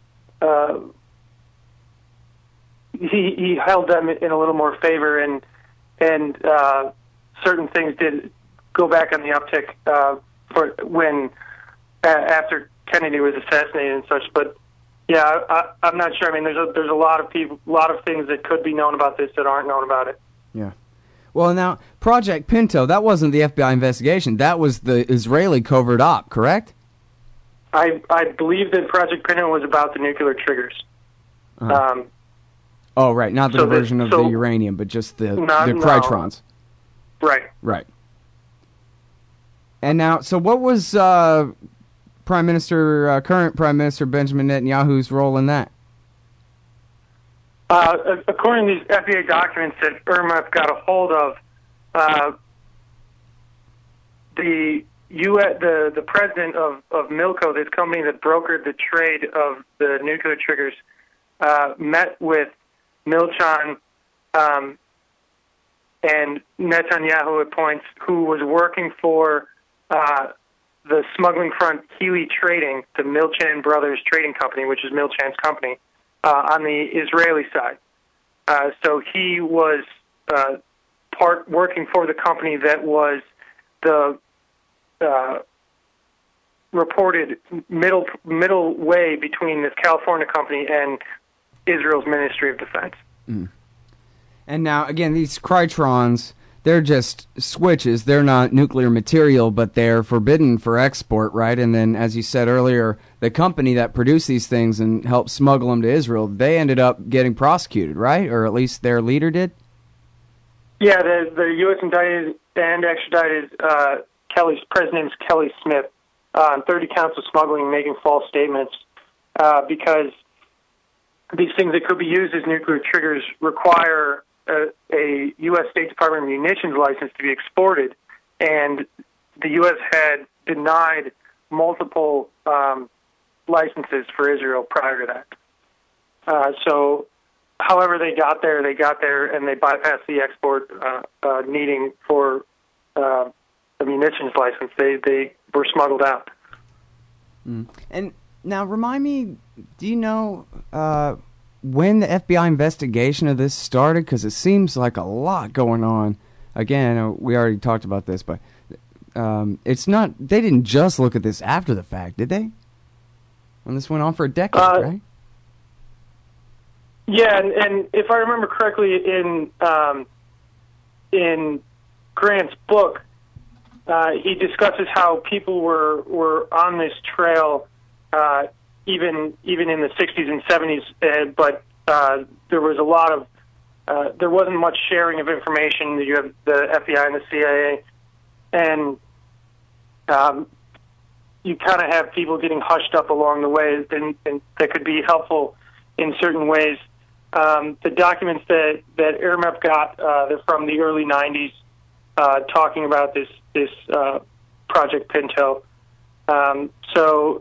He held them in a little more favor, and certain things did go back on the uptick for when after Kennedy was assassinated and such. But yeah, I'm not sure. There's a lot of things that could be known about this that aren't known about it. Yeah. Well, now Project Pinto, that wasn't the FBI investigation. That was the Israeli covert op, correct? I believe that Project Pinto was about the nuclear triggers. Uh-huh. Right, not the diversion of the uranium, but just the Krytrons. Right. Right. And now, so what was current Prime Minister Benjamin Netanyahu's role in that? According to these FBI documents that Irma got a hold of, the president of Milco, this company that brokered the trade of the nuclear triggers, met with Milchan and Netanyahu at points, who was working for the smuggling front Healy Trading, the Milchan Brothers Trading Company, which is Milchan's company, on the Israeli side. So he was working for the company that was the reported middle way between this California company and Israel's Ministry of Defense. Mm. And now, again, these Krytrons, they're just switches. They're not nuclear material, but they're forbidden for export, right? And then, as you said earlier, the company that produced these things and helped smuggle them to Israel, they ended up getting prosecuted, right? Or at least their leader did? Yeah, the U.S. indicted and extradited President Kelly Smith on 30 counts of smuggling and making false statements because these things that could be used as nuclear triggers require a U.S. State Department munitions license to be exported, and the U.S. had denied multiple licenses for Israel prior to that. So, however they got there, and they bypassed the export needing for the munitions license. They were smuggled out. And now, remind me, do you know when the FBI investigation of this started? Because it seems like a lot going on. Again, we already talked about this, but it's not. They didn't just look at this after the fact, did they? When this went on for a decade, right? Yeah, and if I remember correctly, in Grant's book, he discusses how people were on this trail even in the 60s and 70s, but there was a lot of there wasn't much sharing of information. You have the FBI and the CIA, and you kind of have people getting hushed up along the way, and that could be helpful in certain ways. The documents that AirMep got, they're from the early 90s, talking about this Project Pinto. So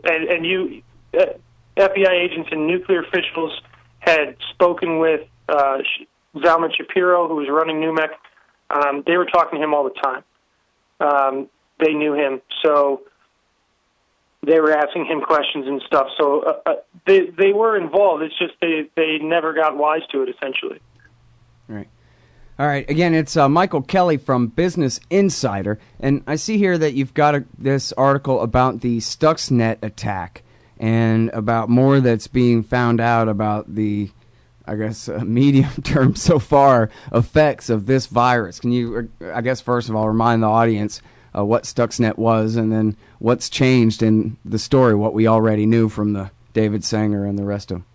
FBI agents and nuclear officials had spoken with Zalman Shapiro, who was running NUMEC. They were talking to him all the time. They knew him, so they were asking him questions and stuff. So they were involved. It's just they never got wise to it, essentially. Right. All right. Again, it's Michael Kelly from Business Insider, and I see here that you've got this article about the Stuxnet attack and about more that's being found out about the, I guess, medium term so far effects of this virus. Can you, I guess, first of all, remind the audience what Stuxnet was, and then what's changed in the story, what we already knew from the David Sanger and the rest of them?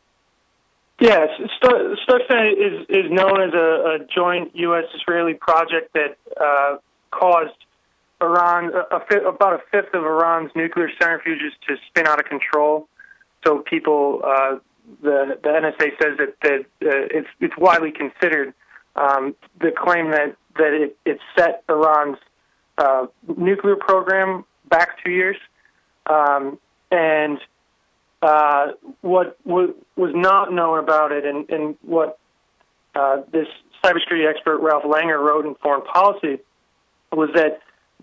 Yes, Stuxnet is known as a joint U.S.-Israeli project that caused Iran, about a fifth of Iran's nuclear centrifuges to spin out of control. So people, the NSA says that it's widely considered the claim that it set Iran's nuclear program back 2 years, and what was not known about it, and what this cybersecurity expert Ralph Langer wrote in Foreign Policy, was that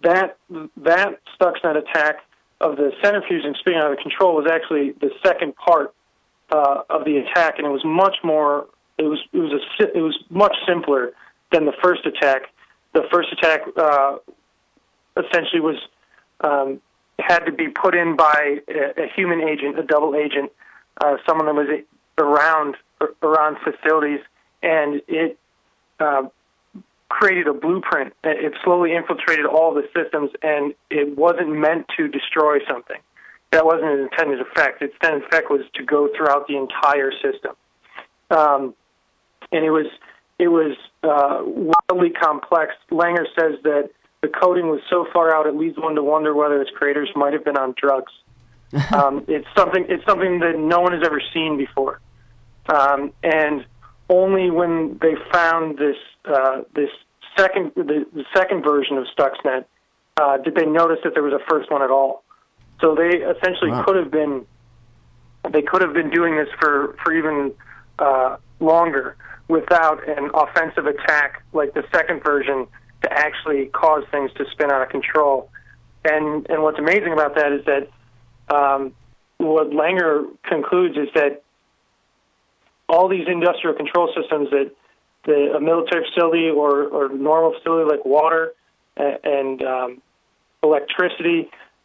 Stuxnet attack of the centrifuge and spinning out of control was actually the second part of the attack, and it was much more. It was much simpler than the first attack. The first attack essentially was had to be put in by a human agent, a double agent, someone that was around Iran's facilities, and it created a blueprint. It slowly infiltrated all the systems, and it wasn't meant to destroy something. That wasn't its intended effect. Its intended effect was to go throughout the entire system, and it was wildly complex. Langer says that the coding was so far out it leads one to wonder whether its creators might have been on drugs. It's something that no one has ever seen before, and only when they found the second version of Stuxnet did they notice that there was a first one at all. So they essentially could have been doing this for even longer without an offensive attack like the second version to actually cause things to spin out of control. And what's amazing about that is that what Langer concludes is that all these industrial control systems that a military facility or normal facility like water and electricity,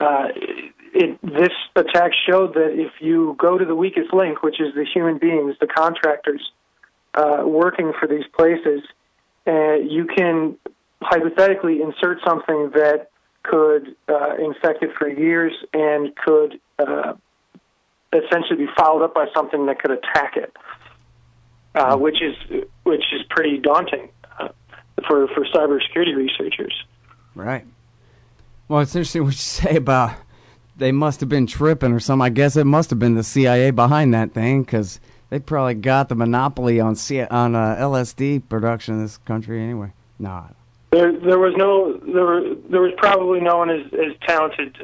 this attack showed that if you go to the weakest link, which is the human beings, the contractors working for these places, you can hypothetically insert something that could infect it for years and could essentially be followed up by something that could attack it, which is pretty daunting for cybersecurity researchers. Right. Well, it's interesting what you say about they must have been tripping or something. I guess it must have been the CIA behind that thing, because They probably got the monopoly on LSD production in this country anyway. No. There was probably no one as talented.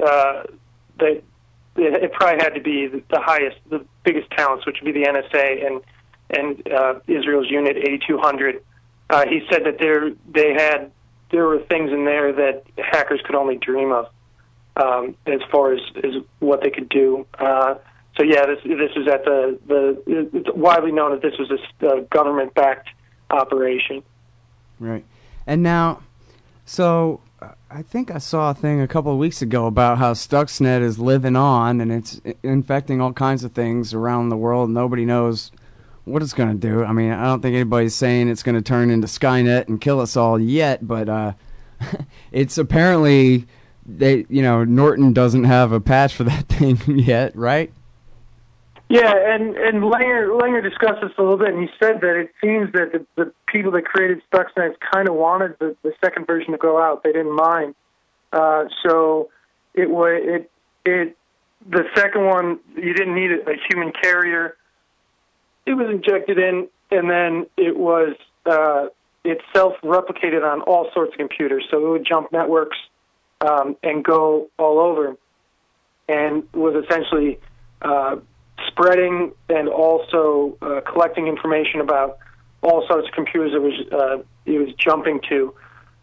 It probably had to be the biggest talents, which would be the NSA and Israel's Unit 8200. He said that there were things in there that hackers could only dream of, as far as what they could do. So yeah, this was at it's widely known that this was a government-backed operation. Right. And now, so I think I saw a thing a couple of weeks ago about how Stuxnet is living on and it's infecting all kinds of things around the world. Nobody knows what it's going to do. I mean, I don't think anybody's saying it's going to turn into Skynet and kill us all yet, but it's apparently Norton doesn't have a patch for that thing yet, right? Yeah, and Langer discussed this a little bit, and he said that it seems that the people that created Stuxnet kind of wanted the second version to go out. They didn't mind. So the second one, you didn't need a human carrier. It was injected in, and then it was it self-replicated on all sorts of computers. So it would jump networks and go all over, and was essentially spreading and also collecting information about all sorts of computers it was jumping to.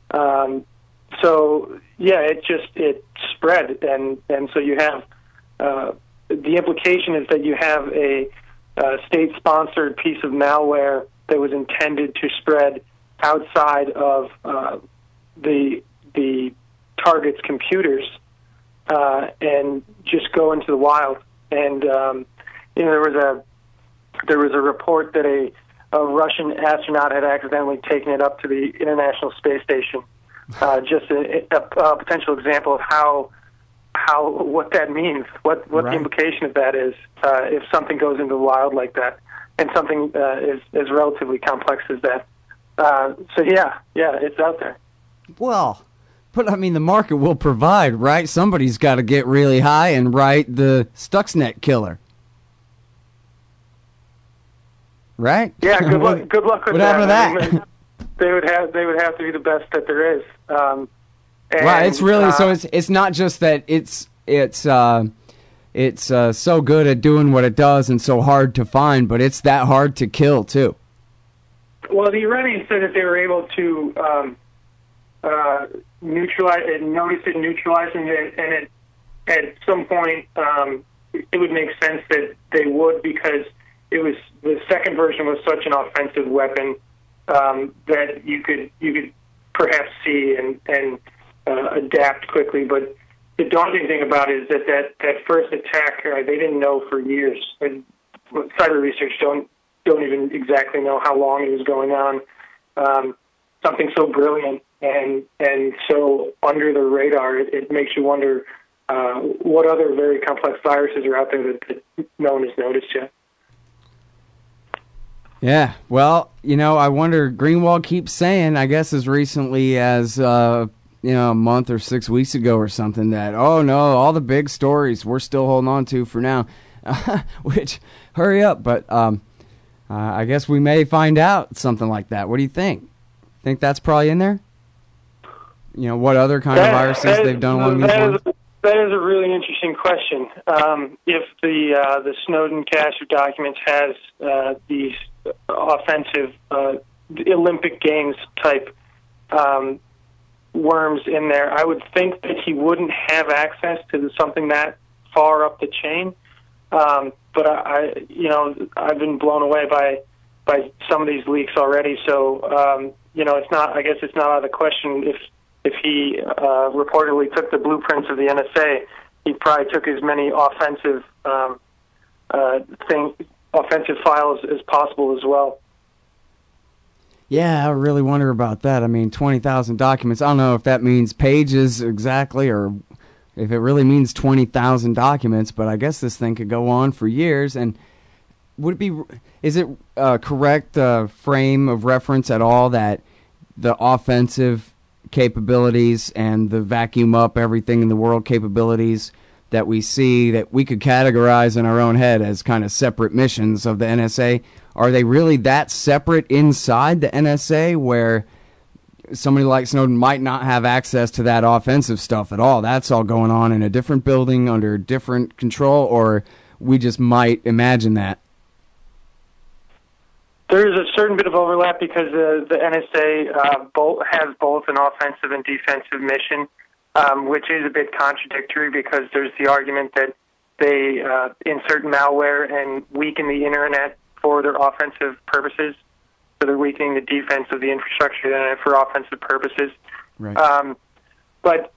So yeah, it spread, and so you have the implication is that you have a state-sponsored piece of malware that was intended to spread outside of the target's computers and just go into the wild. And there was a report that a Russian astronaut had accidentally taken it up to the International Space Station. Just a potential example of how what that means, what right. The implication of that is if something goes into the wild like that, and something as relatively complex as that. So yeah, it's out there. Well, but I mean, the market will provide, right? Somebody's got to get really high and write the Stuxnet killer, right? Yeah. Good luck with what that. Happened to that? I mean, they would have to be the best that there is. Right. It's really so. It's not just that it's so good at doing what it does and so hard to find, but it's that hard to kill too. Well, the Iranians said that they were able to neutralize and notice it neutralizing it, and at some point it would make sense that they would, because it was the second version was such an offensive weapon that you could perhaps see and adapt quickly. But the daunting thing about it is that first attack, they didn't know for years. And cyber research don't even exactly know how long it was going on. Something so brilliant and so under the radar, it makes you wonder what other very complex viruses are out there that no one has noticed yet. Yeah, well, I wonder, Greenwald keeps saying, I guess as recently as, a month or 6 weeks ago or something, that, oh no, all the big stories we're still holding on to for now, which, hurry up, but I guess we may find out something like that. What do you think? Think that's probably in there? What other kind of viruses they've done along these lines? That is a really interesting question. If the Snowden cache of documents has these offensive Olympic Games type worms in there, I would think that he wouldn't have access to something that far up the chain. But I've been blown away by some of these leaks already. So it's not. I guess it's not out of the question if he reportedly took the blueprints of the NSA, he probably took as many offensive files as possible as well. Yeah, I really wonder about that. I mean, 20,000 documents. I don't know if that means pages exactly or if it really means 20,000 documents, but I guess this thing could go on for years. And is it a correct frame of reference at all that the offensive capabilities and the vacuum up everything in the world capabilities, that we see that we could categorize in our own head as kind of separate missions of the NSA, are they really that separate inside the NSA where somebody like Snowden might not have access to that offensive stuff at all? That's all going on in a different building under different control, or we just might imagine that? There is a certain bit of overlap because the NSA has both an offensive and defensive mission, which is a bit contradictory because there's the argument that they insert malware and weaken the internet for their offensive purposes. So they're weakening the defense of the infrastructure of the internet for offensive purposes. Right. But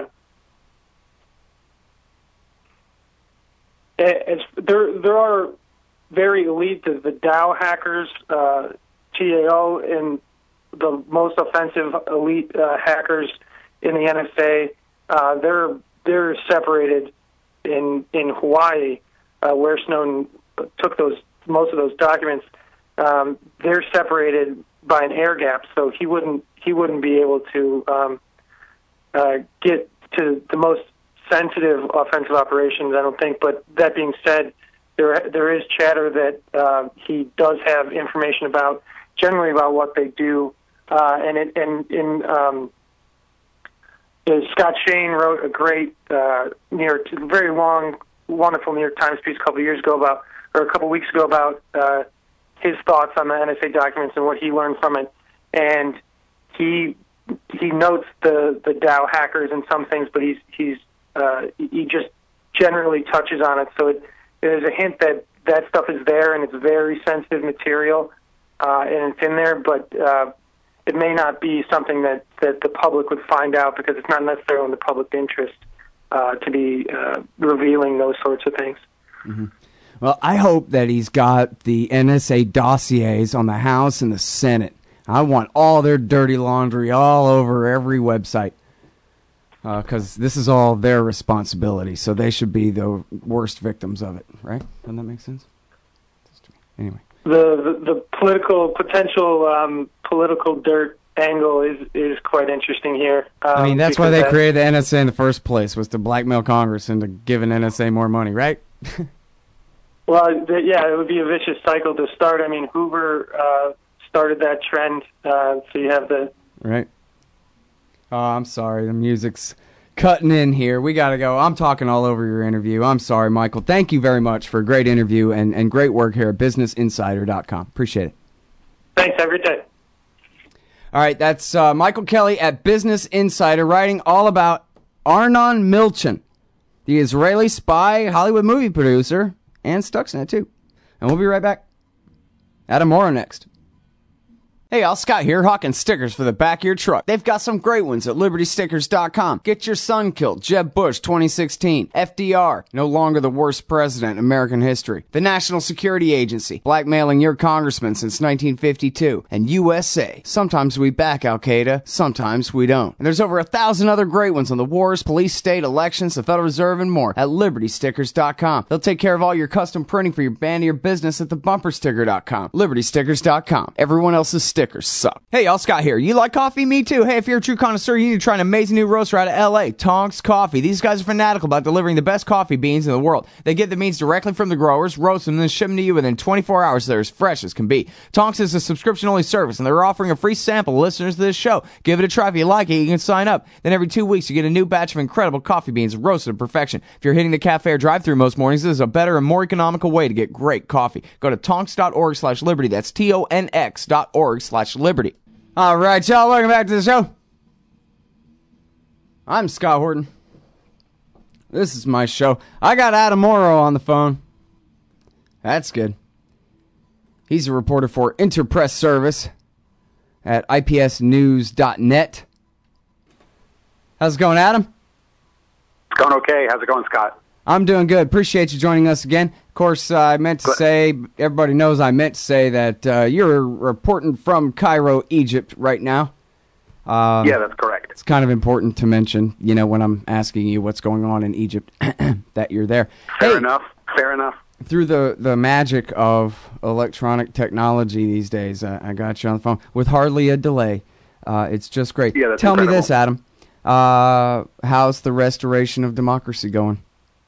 there are very elite, the Dow hackers, GAO, and the most offensive elite hackers in the NSA. They're separated in Hawaii, where Snowden took most of those documents. They're separated by an air gap, so he wouldn't be able to get to the most sensitive offensive operations, I don't think. But that being said, there is chatter that he does have information generally about what they do, Scott Shane wrote a great, very long, wonderful New York Times piece a couple weeks ago about his thoughts on the NSA documents and what he learned from it, and he notes the Dow hackers and some things, but he just generally touches on it. So there's a hint that stuff is there, and it's very sensitive material, and it's in there, but it may not be something that the public would find out because it's not necessarily in the public interest to be revealing those sorts of things. Mm-hmm. Well, I hope that he's got the NSA dossiers on the House and the Senate. I want all their dirty laundry all over every website because this is all their responsibility, so they should be the worst victims of it, right? Doesn't that make sense? Anyway. The potential political dirt angle is quite interesting here. I mean, that's why they created the NSA in the first place, was to blackmail Congress into giving NSA more money, right? Well, it would be a vicious cycle to start. I mean, Hoover started that trend, so you have the... Right. Oh, I'm sorry. The music's cutting in here. We got to go. I'm talking all over your interview. I'm sorry, Michael. Thank you very much for a great interview and great work here at BusinessInsider.com. Appreciate it. Thanks. Every day. All right, that's Michael Kelly at Business Insider writing all about Arnon Milchan, the Israeli spy Hollywood movie producer, and Stuxnet, too. And we'll be right back. Adam Morrow next. Hey, y'all, Scott here, hawking stickers for the back of your truck. They've got some great ones at LibertyStickers.com. Get your son killed, Jeb Bush 2016. FDR, no longer the worst president in American history. The National Security Agency, blackmailing your congressman since 1952. And USA, sometimes we back Al-Qaeda, sometimes we don't. And there's over 1,000 other great ones on the wars, police, state, elections, the Federal Reserve, and more at LibertyStickers.com. They'll take care of all your custom printing for your band or your business at thebumpersticker.com. LibertyStickers.com. Everyone else's stickers suck. Hey, y'all, Scott here. You like coffee? Me too. Hey, if you're a true connoisseur, you need to try an amazing new roaster out of LA, Tonks Coffee. These guys are fanatical about delivering the best coffee beans in the world. They get the beans directly from the growers, roast them, and then ship them to you within 24 hours so they're as fresh as can be. Tonks is a subscription-only service, and they're offering a free sample to listeners to this show. Give it a try. If you like it, you can sign up. Then every 2 weeks, you get a new batch of incredible coffee beans roasted to perfection. If you're hitting the cafe or drive-thru most mornings, this is a better and more economical way to get great coffee. Go to tonks.org/liberty. That's TONX.org/liberty. All right, y'all, welcome back to the show. I'm Scott Horton. This is my show. I got Adam Morrow on the phone. That's good. He's a reporter for Interpress Service at ipsnews.net. How's it going, Adam? It's going okay. How's it going, Scott? I'm doing good. Appreciate you joining us again. Of course, I meant to say, everybody knows I meant to say that you're reporting from Cairo, Egypt right now. Yeah, that's correct. It's kind of important to mention, when I'm asking you what's going on in Egypt, that you're there. Fair enough. Through the magic of electronic technology these days, I got you on the phone with hardly a delay. It's just great. Yeah, that's Tell incredible. me this, Adam. How's the restoration of democracy going?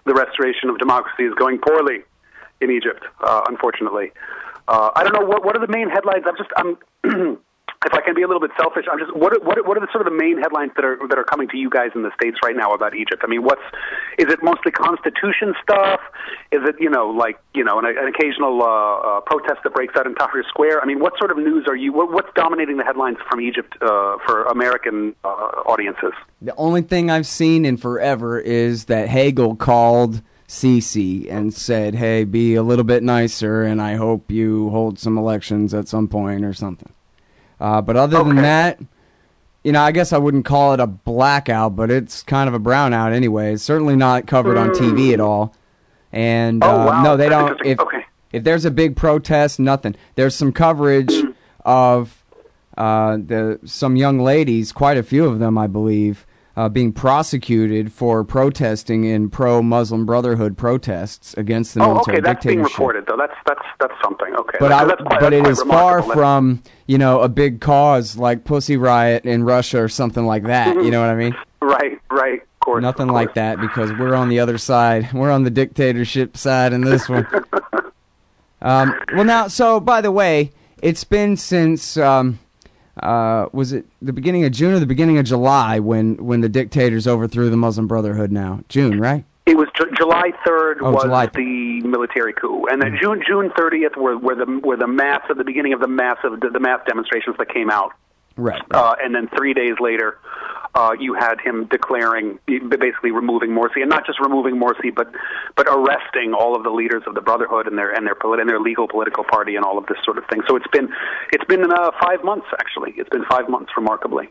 the restoration of democracy is going poorly in Egypt, unfortunately. I don't know what are the main headlines. I'm if I can be a little bit selfish, I'm just what are the sort of the main headlines that are coming to you guys in the States right now about Egypt? I mean, is it mostly constitution stuff? Is it an occasional protest that breaks out in Tahrir Square? I mean, what sort of news what's dominating the headlines from Egypt for American audiences? The only thing I've seen in forever is that Hagel called Sisi and said, "Hey, be a little bit nicer, and I hope you hold some elections at some point or something." But other than that, I guess I wouldn't call it a blackout, but it's kind of a brownout anyway. It's certainly not covered on TV at all. And wow. No, they don't. If there's a big protest, nothing. There's some coverage of some young ladies, quite a few of them, I believe, being prosecuted for protesting in pro-Muslim Brotherhood protests against the military that's being dictatorship. reported, though. That's something. Okay, but it is far from a big cause like Pussy Riot in Russia or something like that. You know what I mean? Right. Of course. Nothing like that, because we're on the other side. We're on the dictatorship side in this one. Well, now, so by the way, it's been since. Was it the beginning of June or the beginning of July when the dictators overthrew the Muslim Brotherhood now? June, right? It was July 3rd the military coup, and then June 30th were the mass of the beginning of the mass demonstrations that came out. Right. And then 3 days later, you had him declaring, basically removing Morsi, and not just removing Morsi, but arresting all of the leaders of the Brotherhood and their legal political party and all of this sort of thing. So it's been 5 months actually. It's been 5 months, remarkably.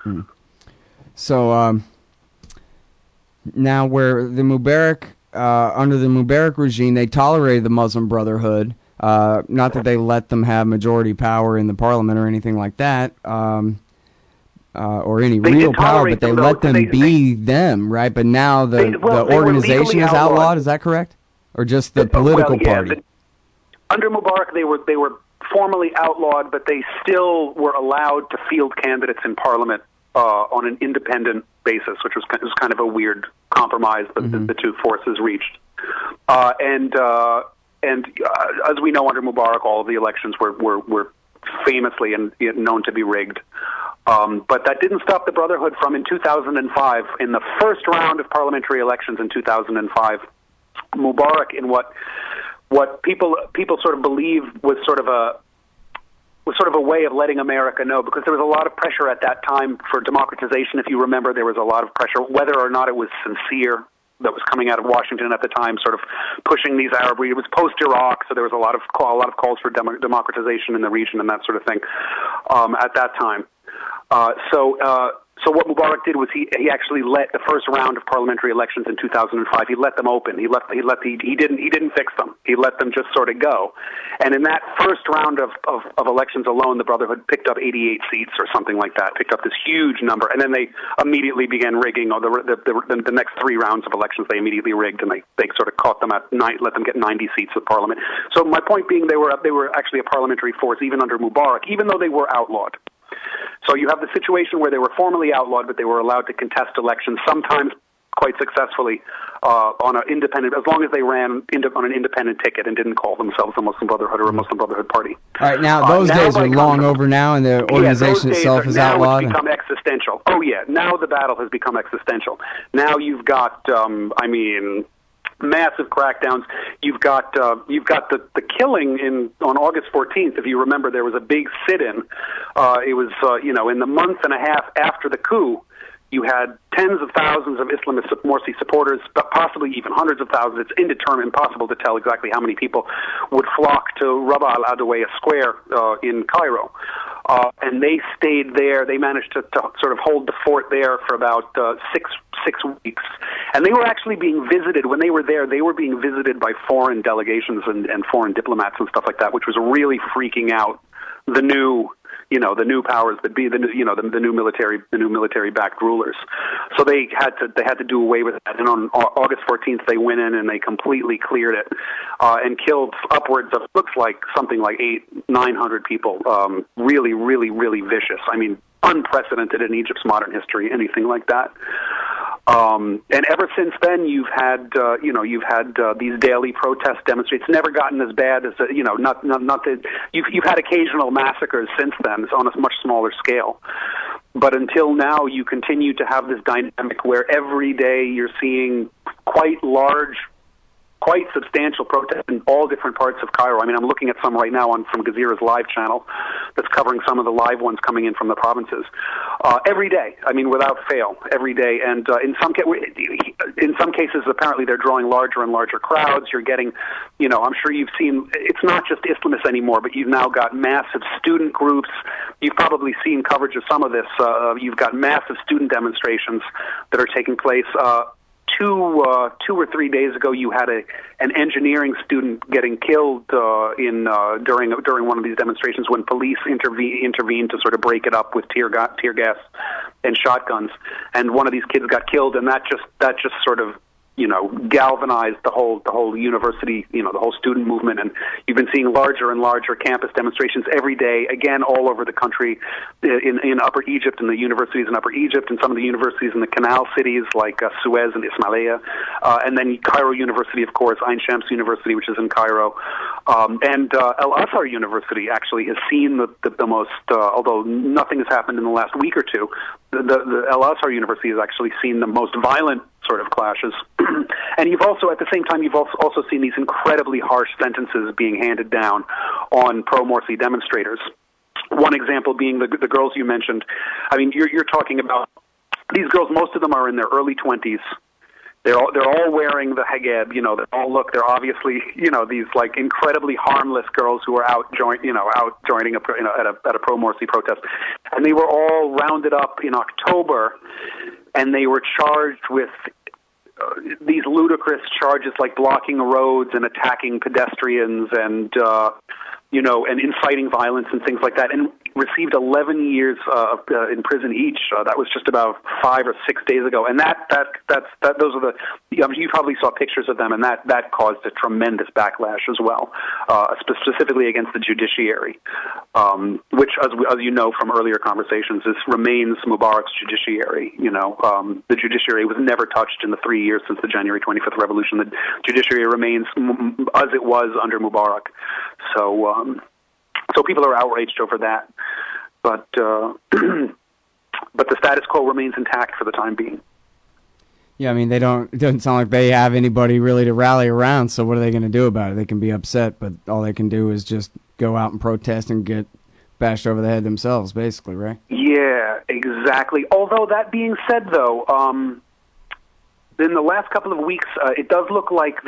So now, where the Mubarak under the Mubarak regime, they tolerated the Muslim Brotherhood. Not that they let them have majority power in the parliament or anything like that. Or any real power, but they let them be them, right? But now the organization is outlawed. Is that correct? Or just the political party? Under Mubarak, they were formally outlawed, but they still were allowed to field candidates in parliament on an independent basis, which was kind of a weird compromise that the two forces reached. And as we know, under Mubarak, all of the elections were famously and known to be rigged. But that didn't stop the Brotherhood from, in 2005, in the first round of parliamentary elections in 2005, Mubarak, in what people sort of believe was sort of a way of letting America know, because there was a lot of pressure at that time for democratization. If you remember, there was a lot of pressure, whether or not it was sincere, that was coming out of Washington at the time, sort of pushing these Arab regions. It was post-Iraq, so there was a lot of calls for democratization in the region and that sort of thing at that time. So what Mubarak did was he actually let the first round of parliamentary elections in 2005. He let them open. He didn't fix them. He let them just sort of go. And in that first round of elections alone, the Brotherhood picked up 88 seats or something like that. Picked up this huge number, and then they immediately began rigging. The next three rounds of elections, they immediately rigged, and they sort of caught them let them get 90 seats of parliament. So my point being, they were actually a parliamentary force even under Mubarak, even though they were outlawed. So you have the situation where they were formally outlawed, but they were allowed to contest elections, sometimes quite successfully, on an independent, as long as they ran on an independent ticket and didn't call themselves a Muslim Brotherhood or a Muslim Brotherhood party. All right, now those days are long over now, and the organization itself is outlawed. Now it's become existential. Oh yeah, now the battle has become existential. Now you've got, massive crackdowns. You've got the killing on August 14th. If you remember, there was a big sit-in. It was in the month and a half after the coup, you had tens of thousands of Islamist Morsi supporters, but possibly even hundreds of thousands. It's impossible to tell exactly how many people would flock to Rabaa al-Adawiyya Square in Cairo. And they stayed there. They managed to sort of hold the fort there for about six weeks. And they were actually being visited. When they were there, they were being visited by foreign delegations and foreign diplomats and stuff like that, which was really freaking out the new powers that be, the new military-backed rulers. So they had to do away with that. And on August 14th, they went in and they completely cleared it and killed upwards of, looks like something like 800-900 people. Really, really, really vicious. I mean, unprecedented in Egypt's modern history, anything like that. And ever since then, you've had these daily protest demonstrations. It's never gotten as bad as not that you've had occasional massacres since then. It's on a much smaller scale. But until now, you continue to have this dynamic where every day you're seeing quite substantial protests in all different parts of Cairo. I mean, I'm looking at some right now from Gezira's live channel that's covering some of the live ones coming in from the provinces. Every day, I mean, without fail, every day. And in some cases, apparently they're drawing larger and larger crowds. You're getting, I'm sure you've seen, it's not just Islamists anymore, but you've now got massive student groups. You've probably seen coverage of some of this. You've got massive student demonstrations that are taking place. 2 or 3 days ago, you had an engineering student getting killed during one of these demonstrations when police intervened to sort of break it up with tear gas and shotguns, and one of these kids got killed, and that just sort of galvanized the whole university, the whole student movement. And you've been seeing larger and larger campus demonstrations every day, again, all over the country, in Upper Egypt, and the universities in Upper Egypt, and some of the universities in the canal cities like Suez and Ismailia, and then Cairo University, of course, Ain Shams University, which is in Cairo, and Al-Azhar University actually has seen the most, although nothing has happened in the last week or two, the Al-Azhar University has actually seen the most violent sort of clashes. And you've also, at the same time, you've also seen these incredibly harsh sentences being handed down on pro-Morsi demonstrators. One example being the girls you mentioned. I mean, you're talking about these girls. Most of them are in their early 20s. They're all wearing the hijab. They're obviously these like incredibly harmless girls who are out joining at a pro-Morsi protest, and they were all rounded up in October, and they were charged with these ludicrous charges like blocking roads and attacking pedestrians and and inciting violence and things like that, and received 11 years in prison each. That was just about 5 or 6 days ago, and those are you probably saw pictures of them, and that caused a tremendous backlash as well, specifically against the judiciary, which, as you know from earlier conversations, remains Mubarak's judiciary. The judiciary was never touched in the 3 years since the January 25th revolution. The judiciary remains as it was under Mubarak. So people are outraged over that, but the status quo remains intact for the time being. Yeah, I mean, it doesn't sound like they have anybody really to rally around, so what are they going to do about it? They can be upset, but all they can do is just go out and protest and get bashed over the head themselves, basically, right? Yeah, exactly. Although, that being said, though, in the last couple of weeks, it does look like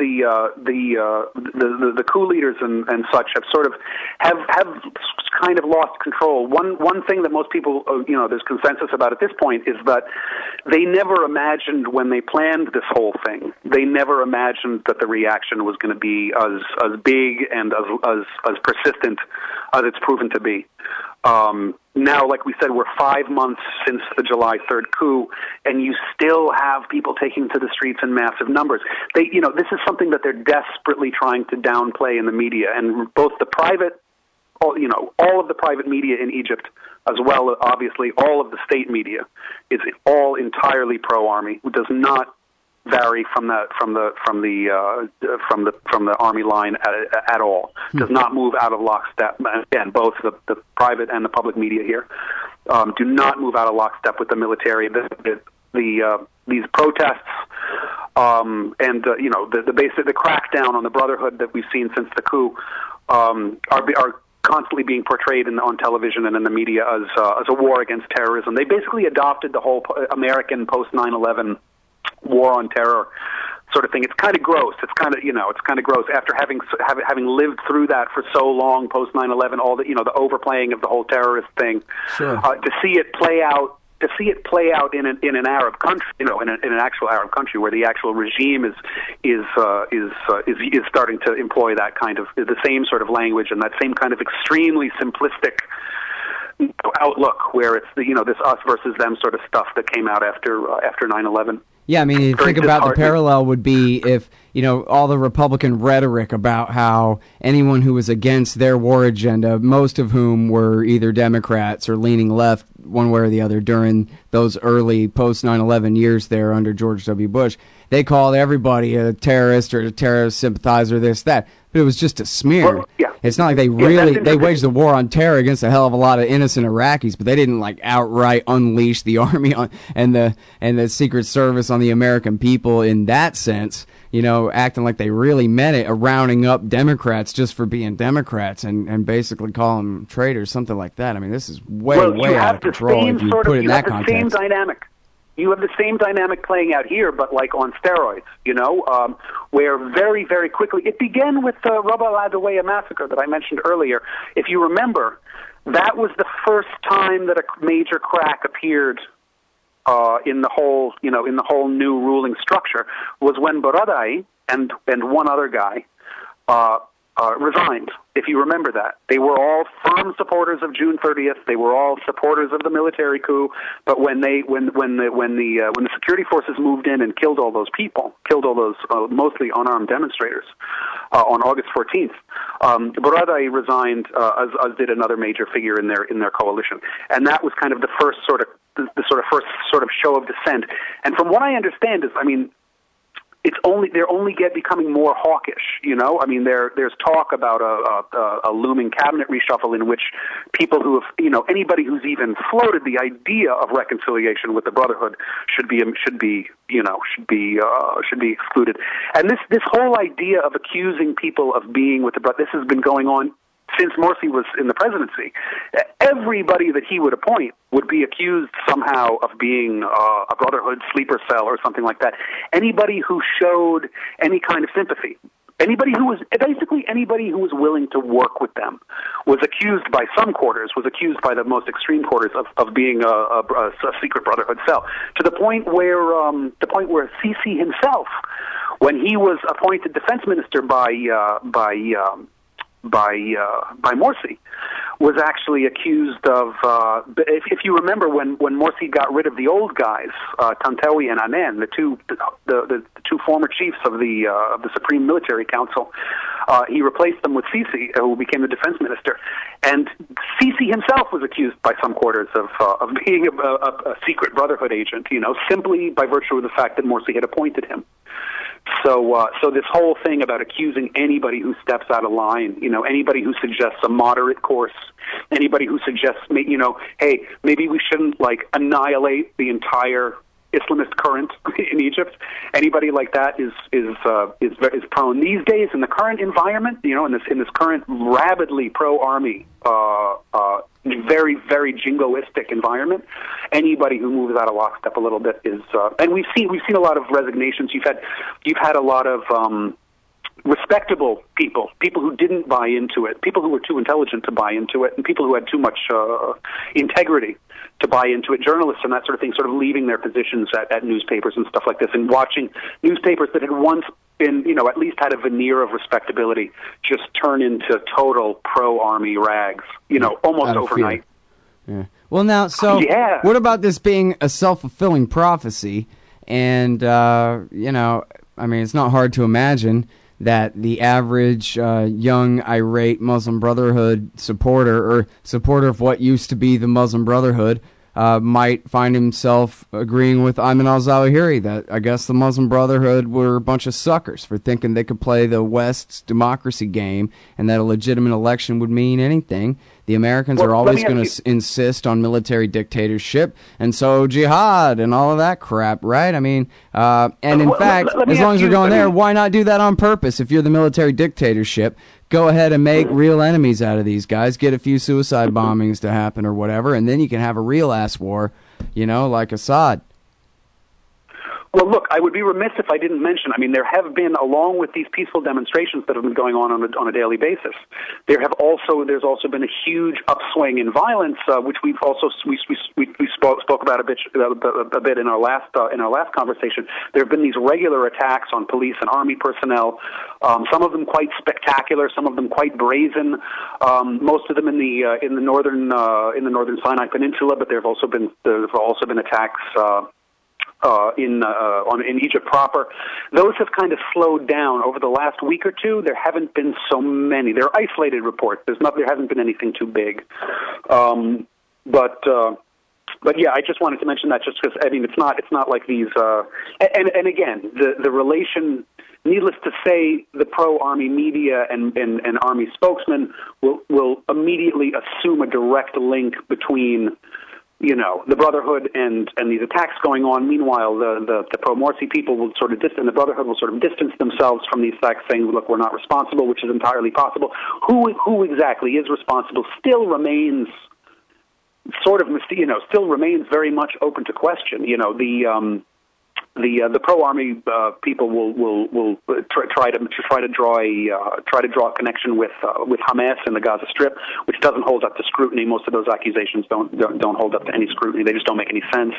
the coup leaders and such have kind of lost control. One thing that most people, there's consensus about at this point is that they never imagined when they planned this whole thing, they never imagined that the reaction was going to be as big and as persistent as it's proven to be. Now, like we said, we're 5 months since the July 3rd coup, and you still have people taking to the streets in massive numbers. This is something that they're desperately trying to downplay in the media, and both the private, all of the private media in Egypt, as well as obviously all of the state media, is all entirely pro-army. It does not vary from the army line at all. Does not move out of lockstep. Again, both the private and the public media here do not move out of lockstep with the military. These protests and the crackdown on the Brotherhood that we've seen since the coup are constantly being portrayed on television and in the media as a war against terrorism. They basically adopted the whole American post 9/11 war on terror sort of thing. It's kind of gross. It's kind of gross after having lived through that for so long post 9/11. All the the overplaying of the whole terrorist thing. Sure. To see it play out in an Arab country, in an actual Arab country where the actual regime is starting to employ that kind of the same sort of language and that same kind of extremely simplistic outlook where it's this us versus them sort of stuff that came out after 9/11. Yeah, I mean, you think about the parallel would be if all the Republican rhetoric about how anyone who was against their war agenda, most of whom were either Democrats or leaning left one way or the other during those early post 9/11 years there under George W. Bush, they called everybody a terrorist or a terrorist sympathizer, this, that. But it was just a smear. Well, yeah. It's not like they waged the war on terror against a hell of a lot of innocent Iraqis, but they didn't like outright unleash the army and the Secret Service on the American people in that sense. Acting like they really meant it, rounding up Democrats just for being Democrats and basically calling them traitors, something like that. I mean, this is way out of control if you put it in that context. Same dynamic. You have the same dynamic playing out here, but like on steroids, where very, very quickly, it began with the Rabaa al-Adawiya massacre that I mentioned earlier. If you remember, that was the first time that a major crack appeared in the whole new ruling structure, was when Baradei and one other guy resigned. If you remember that, they were all firm supporters of June 30th. They were all supporters of the military coup. But when the security forces moved in and killed all those people, mostly unarmed demonstrators, on August 14th, Baradei resigned, as did another major figure in their coalition, and that was kind of the first sort of show of dissent. And from what I understand they're only becoming more hawkish. There's talk about a looming cabinet reshuffle in which people who have, anybody who's even floated the idea of reconciliation with the Brotherhood should be excluded. And this whole idea of accusing people of being with the Brotherhood, this has been going on since Morsi was in the presidency. Everybody that he would appoint would be accused somehow of being a Brotherhood sleeper cell or something like that. Anybody who showed any kind of sympathy, anybody who was willing to work with them, was accused by some quarters, was accused by the most extreme quarters of being a secret Brotherhood cell. To the point where Sisi himself, when he was appointed defense minister by Morsi, was actually accused of, if you remember when Morsi got rid of the old guys, Tantawi and Anan, the two former chiefs of the Supreme Military Council, he replaced them with Sisi, who became the defense minister. And Sisi himself was accused by some quarters of being a secret Brotherhood agent, simply by virtue of the fact that Morsi had appointed him. So this whole thing about accusing anybody who steps out of line, anybody who suggests a moderate course, anybody who suggests, hey, maybe we shouldn't annihilate the entire Islamist current in Egypt. Anybody like that is prone these days in the current environment. In this current rabidly pro-army, very, very jingoistic environment. Anybody who moves out of lockstep a little bit is, and we've seen a lot of resignations. You've had a lot of respectable people who didn't buy into it, people who were too intelligent to buy into it, and people who had too much integrity to buy into it, journalists and that sort of thing, sort of leaving their positions at newspapers and stuff like this, and watching newspapers that had once been, at least had a veneer of respectability, just turn into total pro-army rags, almost overnight. Yeah. Well, now, what about this being a self-fulfilling prophecy? And, it's not hard to imagine that the average young, irate Muslim Brotherhood supporter, or supporter of what used to be the Muslim Brotherhood, might find himself agreeing with Ayman al-Zawahiri that I guess the Muslim Brotherhood were a bunch of suckers for thinking they could play the West's democracy game and that a legitimate election would mean anything. The Americans are always going to insist on military dictatorship, and so jihad and all of that crap, right? I mean, and in fact, as long as we're going there, why not do that on purpose? If you're the military dictatorship, go ahead and make real enemies out of these guys, get a few suicide bombings to happen or whatever, and then you can have a real-ass war, like Assad. Well, look, I would be remiss if I didn't mention, there have been, along with these peaceful demonstrations that have been going on a daily basis, there's also been a huge upswing in violence, which we spoke about a bit in our last conversation. There have been these regular attacks on police and army personnel, some of them quite spectacular, some of them quite brazen, most of them in the northern Sinai Peninsula, but there have also been attacks in Egypt proper. Those have kind of slowed down over the last week or two. There haven't been so many. They're isolated reports. There hasn't been anything too big. But yeah, I just wanted to mention that just because it's not like these. And again, the relation. Needless to say, the pro-army media and army spokesmen will immediately assume a direct link between, the Brotherhood and these attacks going on. Meanwhile, the pro-Morsi people will sort of the Brotherhood will sort of distance themselves from these attacks, saying, "Look, we're not responsible," which is entirely possible. Who exactly is responsible still remains still remains very much open to question. The pro-army people will try to draw a connection with Hamas and the Gaza Strip, which doesn't hold up to scrutiny. Most of those accusations don't hold up to any scrutiny. They just don't make any sense.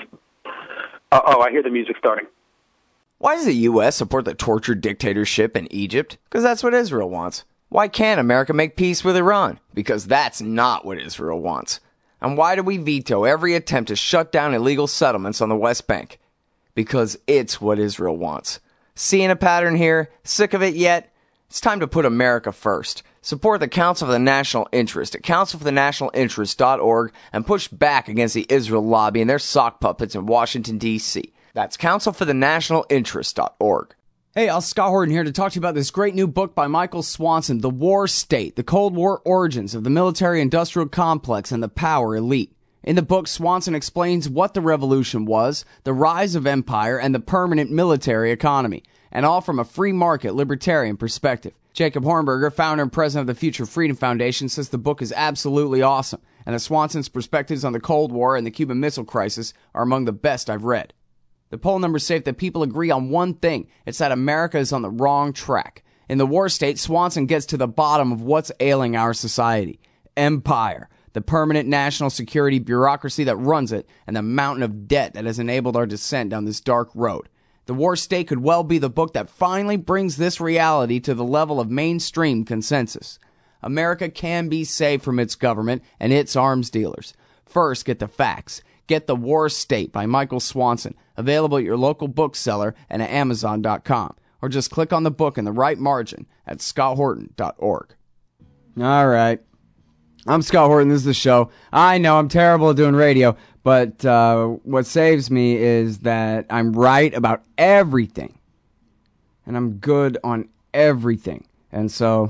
I hear the music starting. Why does the U.S. support the tortured dictatorship in Egypt? Because that's what Israel wants. Why can't America make peace with Iran? Because that's not what Israel wants. And why do we veto every attempt to shut down illegal settlements on the West Bank? Because it's what Israel wants. Seeing a pattern here? Sick of it yet? It's time to put America first. Support the Council for the National Interest at councilforthenationalinterest.org and push back against the Israel lobby and their sock puppets in Washington, D.C. That's councilforthenationalinterest.org. Hey, Scott Horton here to talk to you about this great new book by Michael Swanson, The War State, the Cold War Origins of the Military-Industrial Complex and the Power Elite. In the book, Swanson explains what the revolution was, the rise of empire, and the permanent military economy, and all from a free market libertarian perspective. Jacob Hornberger, founder and president of the Future Freedom Foundation, says the book is absolutely awesome, and that Swanson's perspectives on the Cold War and the Cuban Missile Crisis are among the best I've read. The poll numbers say that people agree on one thing. It's that America is on the wrong track. In The War State, Swanson gets to the bottom of what's ailing our society. Empire. The permanent national security bureaucracy that runs it, and the mountain of debt that has enabled our descent down this dark road. The War State could well be the book that finally brings this reality to the level of mainstream consensus. America can be saved from its government and its arms dealers. First, get the facts. Get The War State by Michael Swanson, available at your local bookseller and at Amazon.com. Or just click on the book in the right margin at scotthorton.org. All right. I'm Scott Horton. This is the show. I know I'm terrible at doing radio, but what saves me is that I'm right about everything. And I'm good on everything. And so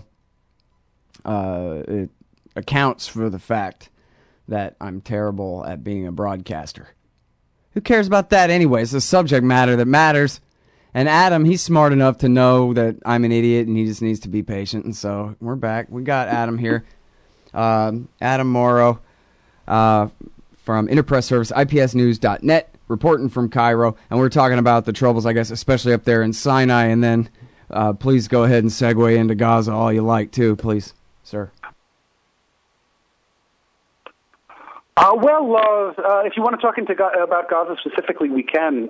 it accounts for the fact that I'm terrible at being a broadcaster. Who cares about that anyway? It's the subject matter that matters. And Adam, he's smart enough to know that I'm an idiot and he just needs to be patient. And so we're back. We got Adam here. Adam Morrow from Interpress Service, IPSnews.net, reporting from Cairo. And we're talking about the troubles, I guess, especially up there in Sinai. And then please go ahead and segue into Gaza all you like, too, please, sir. If you want to talk about Gaza specifically, we can.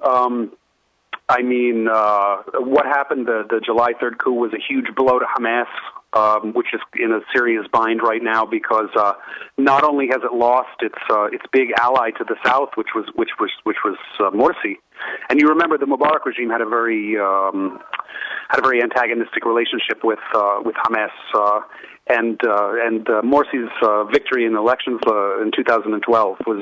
What happened, the July 3rd coup was a huge blow to Hamas, which is in a serious bind right now because not only has it lost its big ally to the south, which was Morsi, and you remember the Mubarak regime had a very antagonistic relationship with Hamas, and Morsi's victory in the elections in 2012 was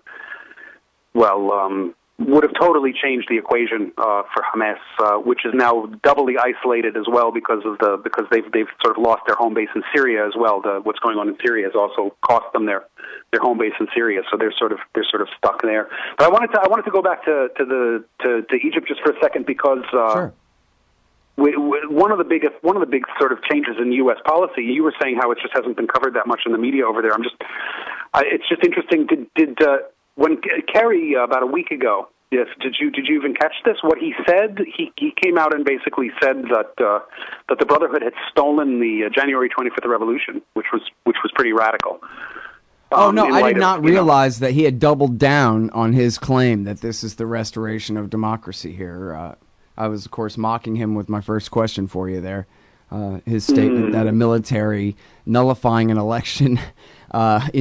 would have totally changed the equation for Hamas, which is now doubly isolated as well because they've sort of lost their home base in Syria as well. What's going on in Syria has also cost them their home base in Syria, so they're sort of stuck there. But I wanted to go back to Egypt just for a second because Sure. One of the big sort of changes in U.S. policy. You were saying how it just hasn't been covered that much in the media over there. It's just interesting. Did when Kerry about a week ago? Yes. Did you even catch this? What he said? He came out and basically said that the Brotherhood had stolen the January 25th revolution, which was pretty radical. I did not realize that he had doubled down on his claim that this is the restoration of democracy here. I was, of course, mocking him with my first question for you there. His statement that a military nullifying an election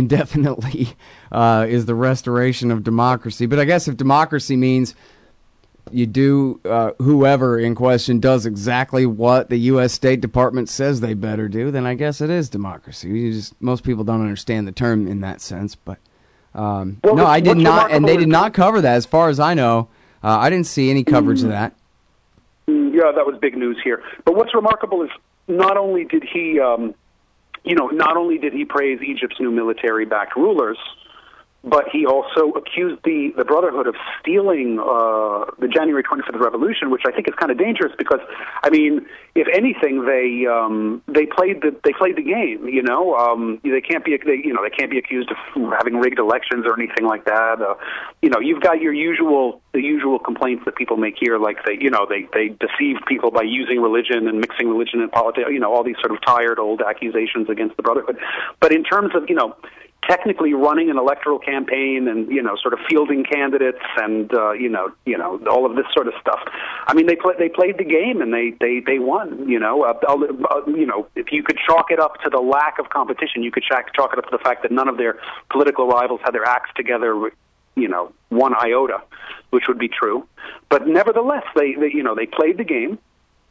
indefinitely is the restoration of democracy. But I guess if democracy means you do, whoever in question does exactly what the U.S. State Department says they better do, then I guess it is democracy. Most people don't understand the term in that sense, but no, I did not, and they did not cover that as far as I know. I didn't see any coverage of that. Yeah, that was big news here. But what's remarkable is not only did he, not only did he praise Egypt's new military-backed rulers, but he also accused the Brotherhood of stealing the January 25th revolution, which I think is kind of dangerous because, I mean, if anything, they played the game. They can't be accused of having rigged elections or anything like that. You've got the usual complaints that people make here, like they deceived people by using religion and mixing religion and politics. All these sort of tired old accusations against the Brotherhood. But in terms of technically running an electoral campaign and sort of fielding candidates and all of this sort of stuff. I mean, they played the game and they won. If you could chalk it up to the lack of competition, you could chalk it up to the fact that none of their political rivals had their acts together. One iota, which would be true. But nevertheless, they played the game.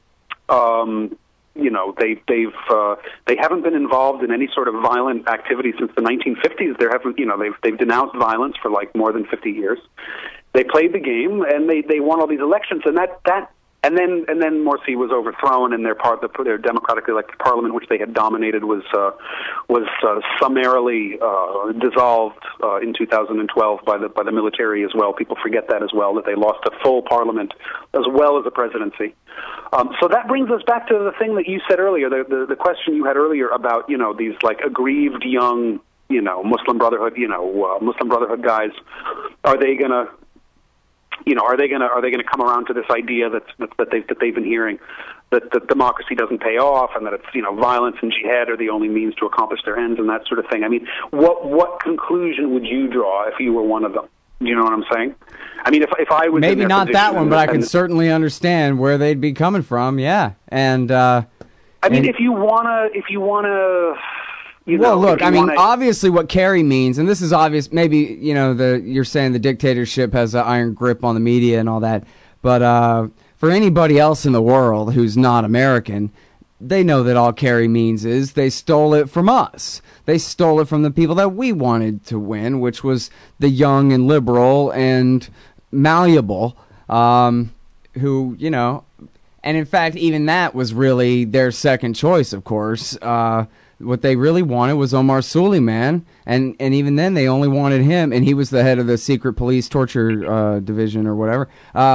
They haven't been involved in any sort of violent activity since the 1950s. They've denounced violence for like more than 50 years. They played the game and they won all these elections, and then Morsi was overthrown, and their democratically elected parliament, which they had dominated, was summarily dissolved in 2012 by the military as well. People forget that as well, that they lost a full parliament as well as a presidency. So that brings us back to the thing that you said earlier, the question you had earlier about these like aggrieved young Muslim Brotherhood guys. Are they gonna come around to this idea that they've been hearing, that democracy doesn't pay off, and that it's violence and jihad are the only means to accomplish their ends and that sort of thing? I mean, what conclusion would you draw if you were one of them? You know what I'm saying? I mean, if I was maybe not that one, but I can certainly understand where they'd be coming from. Yeah, and if you wanna. Look, obviously what Kerry means, and this is obvious, maybe, you're saying the dictatorship has an iron grip on the media and all that, but for anybody else in the world who's not American, they know that all Kerry means is they stole it from us. They stole it from the people that we wanted to win, which was the young and liberal and malleable, who, and in fact, even that was really their second choice, of course. What they really wanted was Omar Suleiman, and even then they only wanted him, and he was the head of the secret police torture division or whatever,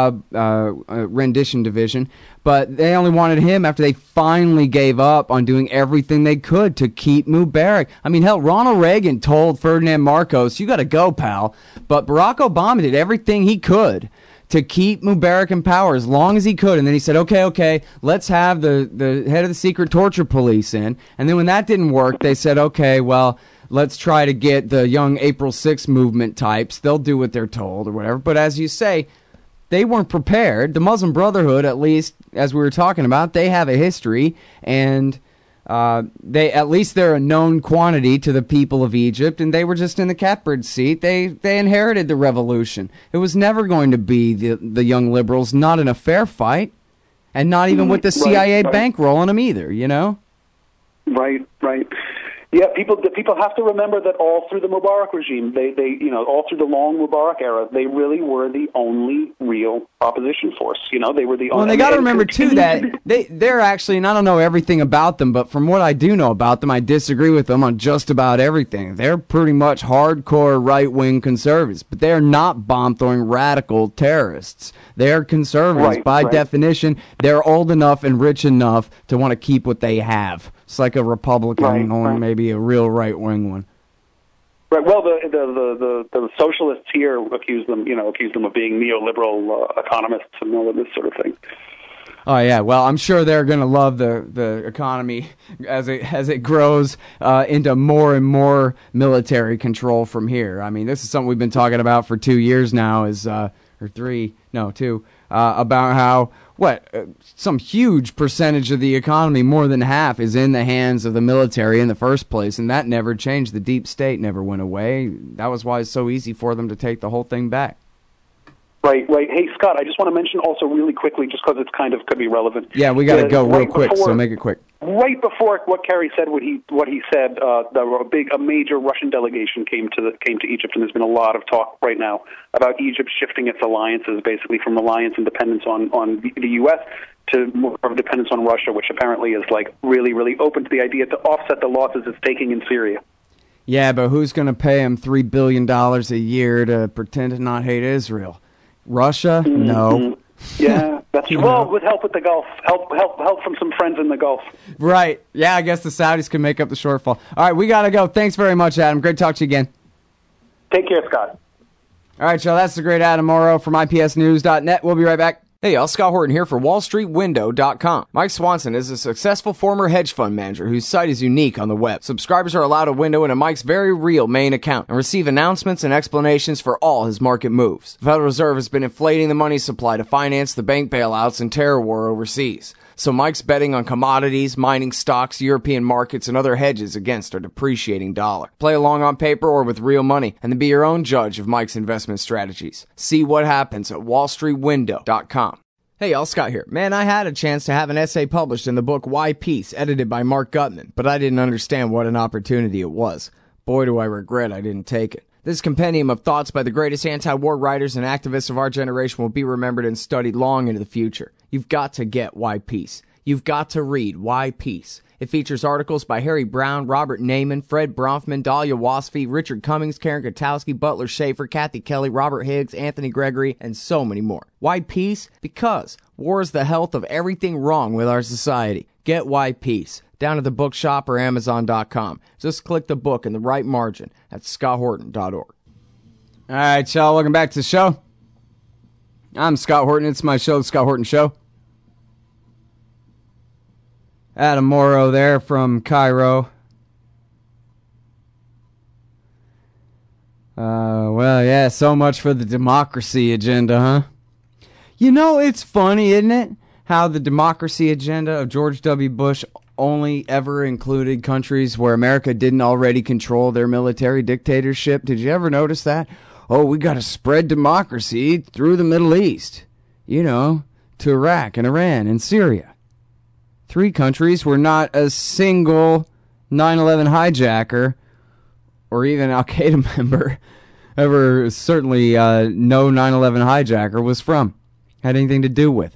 rendition division. But they only wanted him after they finally gave up on doing everything they could to keep Mubarak. I mean, hell, Ronald Reagan told Ferdinand Marcos, "You got to go, pal." But Barack Obama did everything he could to keep Mubarak in power as long as he could. And then he said, okay, let's have the head of the secret torture police in. And then when that didn't work, they said, okay, well, let's try to get the young April 6th movement types. They'll do what they're told or whatever. But as you say, they weren't prepared. The Muslim Brotherhood, at least, as we were talking about, they have a history, and they're a known quantity to the people of Egypt, and they were just in the catbird seat. They inherited the revolution. It was never going to be the young liberals, not in a fair fight, and not even with the CIA bankrolling them either. Right. Yeah, people have to remember that all through the Mubarak regime, they all through the long Mubarak era, they really were the only real opposition force. They were the only. Well, they got to remember too that they're actually, and I don't know everything about them, but from what I do know about them, I disagree with them on just about everything. They're pretty much hardcore right-wing conservatives, but they're not bomb-throwing radical terrorists. They're conservatives by definition. They're old enough and rich enough to want to keep what they have. It's like a Republican or maybe a real right-wing one. Right. Well, the socialists here accuse them of being neoliberal economists and all of this sort of thing. Oh yeah. Well, I'm sure they're going to love the economy as it grows into more and more military control from here. I mean, this is something we've been talking about for 2 years now, two, about how some huge percentage of the economy, more than half, is in the hands of the military in the first place, and that never changed. The deep state never went away. That was why it's so easy for them to take the whole thing back. Right. Hey, Scott, I just want to mention also really quickly, just because it's kind of could be relevant. Yeah, we got to go real quick, so make it quick. Right before what Kerry said, what he said, a major Russian delegation came to Egypt, and there's been a lot of talk right now about Egypt shifting its alliances, basically from reliance and dependence on the U.S. to more of dependence on Russia, which apparently is like really, really open to the idea to offset the losses it's taking in Syria. Yeah, but who's going to pay him $3 billion a year to pretend to not hate Israel? Russia? Mm-hmm. No. Yeah, that's true. Well, with help with the Gulf, help from some friends in the Gulf. Right. Yeah, I guess the Saudis can make up the shortfall. All right, we got to go. Thanks very much, Adam. Great to talk to you again. Take care, Scott. All right, y'all. That's the great Adam Morrow from IPSnews.net. We'll be right back. Hey, y'all, Scott Horton here for WallStreetWindow.com. Mike Swanson is a successful former hedge fund manager whose site is unique on the web. Subscribers are allowed a window into Mike's very real main account and receive announcements and explanations for all his market moves. The Federal Reserve has been inflating the money supply to finance the bank bailouts and terror war overseas. So Mike's betting on commodities, mining stocks, European markets, and other hedges against a depreciating dollar. Play along on paper or with real money, and then be your own judge of Mike's investment strategies. See what happens at WallStreetWindow.com. Hey y'all, Scott here. Man, I had a chance to have an essay published in the book Why Peace, edited by Mark Gutman, but I didn't understand what an opportunity it was. Boy, do I regret I didn't take it. This compendium of thoughts by the greatest anti-war writers and activists of our generation will be remembered and studied long into the future. You've got to get Why Peace. You've got to read Why Peace. It features articles by Harry Brown, Robert Naiman, Fred Bronfman, Dahlia Wasfy, Richard Cummings, Karen Kotowski, Butler Schaefer, Kathy Kelly, Robert Higgs, Anthony Gregory, and so many more. Why Peace? Because war is the health of everything wrong with our society. Get Why Peace down at the bookshop or Amazon.com. Just click the book in the right margin at scotthorton.org. All right, y'all. Welcome back to the show. I'm Scott Horton. It's my show, The Scott Horton Show. Adam Morrow there from Cairo. Well, yeah, so much for the democracy agenda, huh? You know, it's funny, isn't it? How the democracy agenda of George W. Bush only ever included countries where America didn't already control their military dictatorship. Did you ever notice that? Oh, we got to spread democracy through the Middle East. You know, to Iraq and Iran and Syria. 3 countries where not a single 9/11 hijacker or even Al-Qaeda member ever, certainly no 9/11 hijacker was from, had anything to do with.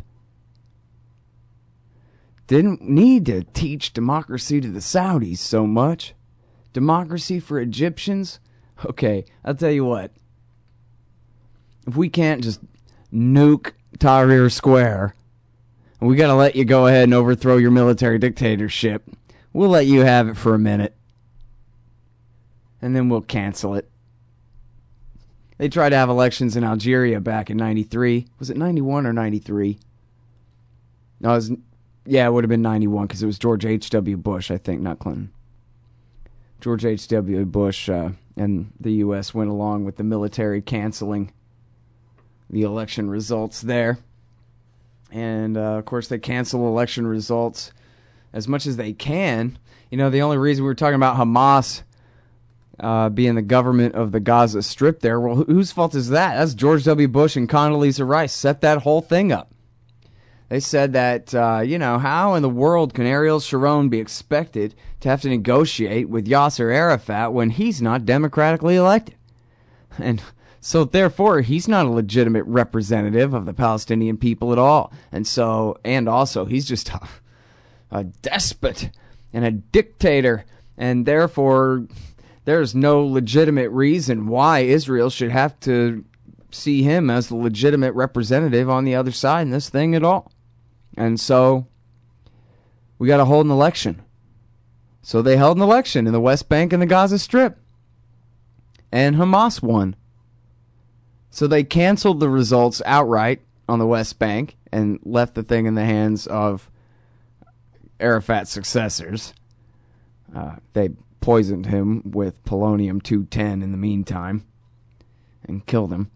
Didn't need to teach democracy to the Saudis so much. Democracy for Egyptians? Okay, I'll tell you what. If we can't just nuke Tahrir Square, and we got to let you go ahead and overthrow your military dictatorship, we'll let you have it for a minute. And then we'll cancel it. They tried to have elections in Algeria back in 93. Was it 91 or 93? No, it would have been 91 because it was George H.W. Bush, I think, not Clinton. George H.W. Bush and the U.S. went along with the military canceling the election results there. And, of course, they cancel election results as much as they can. You know, the only reason we were talking about Hamas being the government of the Gaza Strip there, well, whose fault is that? That's George W. Bush and Condoleezza Rice set that whole thing up. They said that, how in the world can Ariel Sharon be expected to have to negotiate with Yasser Arafat when he's not democratically elected? And so, therefore, he's not a legitimate representative of the Palestinian people at all. And also, he's just a despot and a dictator. And therefore, there's no legitimate reason why Israel should have to see him as the legitimate representative on the other side in this thing at all. And so, we got to hold an election. So they held an election in the West Bank and the Gaza Strip. And Hamas won. So they canceled the results outright on the West Bank and left the thing in the hands of Arafat's successors. They poisoned him with polonium-210 in the meantime and killed him.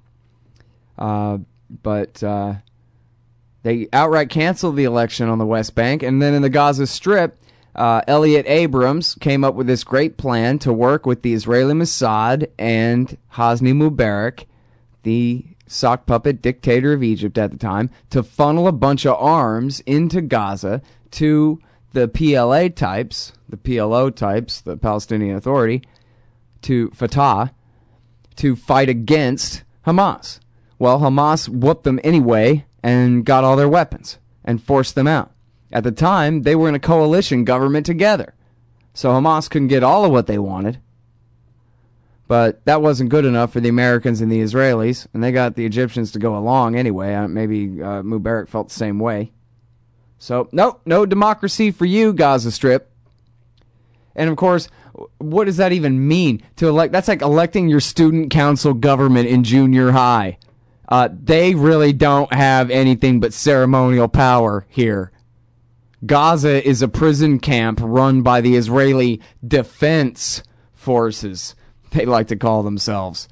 But they outright canceled the election on the West Bank. And then in the Gaza Strip, Elliot Abrams came up with this great plan to work with the Israeli Mossad and Hosni Mubarak, the sock puppet dictator of Egypt at the time, to funnel a bunch of arms into Gaza to the PLO types, the Palestinian Authority, to Fatah, to fight against Hamas. Well, Hamas whooped them anyway and got all their weapons and forced them out. At the time, they were in a coalition government together. So Hamas couldn't get all of what they wanted. But that wasn't good enough for the Americans and the Israelis, and they got the Egyptians to go along anyway. Maybe Mubarak felt the same way. So, nope, no democracy for you, Gaza Strip. And of course, what does that even mean? To elect? That's like electing your student council government in junior high. They really don't have anything but ceremonial power here. Gaza is a prison camp run by the Israeli Defense Forces, they like to call themselves.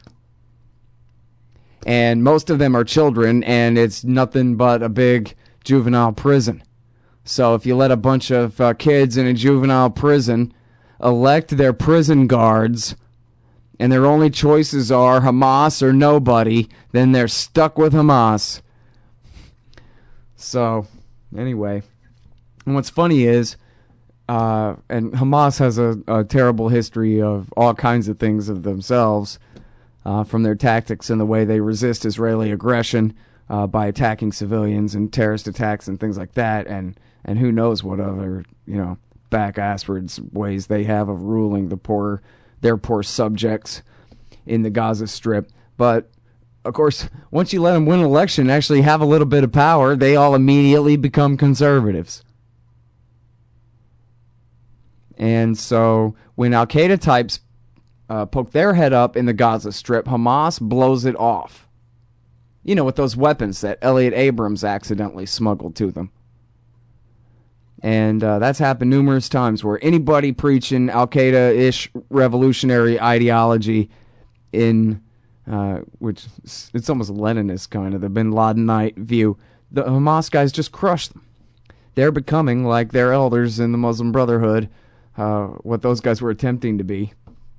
And most of them are children, and it's nothing but a big juvenile prison. So if you let a bunch of kids in a juvenile prison elect their prison guards, and their only choices are Hamas or nobody, then they're stuck with Hamas. So, anyway. And what's funny is, and Hamas has a terrible history of all kinds of things of themselves, from their tactics and the way they resist Israeli aggression by attacking civilians and terrorist attacks and things like that, and who knows what other, back-asswards ways they have of ruling their poor subjects in the Gaza Strip. But, of course, once you let them win an election and actually have a little bit of power, they all immediately become conservatives. And so when Al-Qaeda types poke their head up in the Gaza Strip, Hamas blows it off. With those weapons that Elliot Abrams accidentally smuggled to them. And that's happened numerous times where anybody preaching Al-Qaeda-ish revolutionary ideology which it's almost Leninist kind of, the Bin Ladenite view, the Hamas guys just crush them. They're becoming like their elders in the Muslim Brotherhood, what those guys were attempting to be.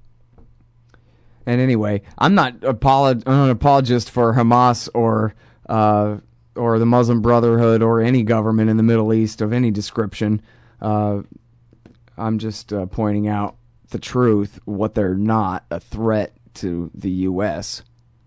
And anyway, I'm not an apologist for Hamas or the Muslim Brotherhood or any government in the Middle East of any description. I'm just pointing out the truth, what they're not, a threat to the U.S.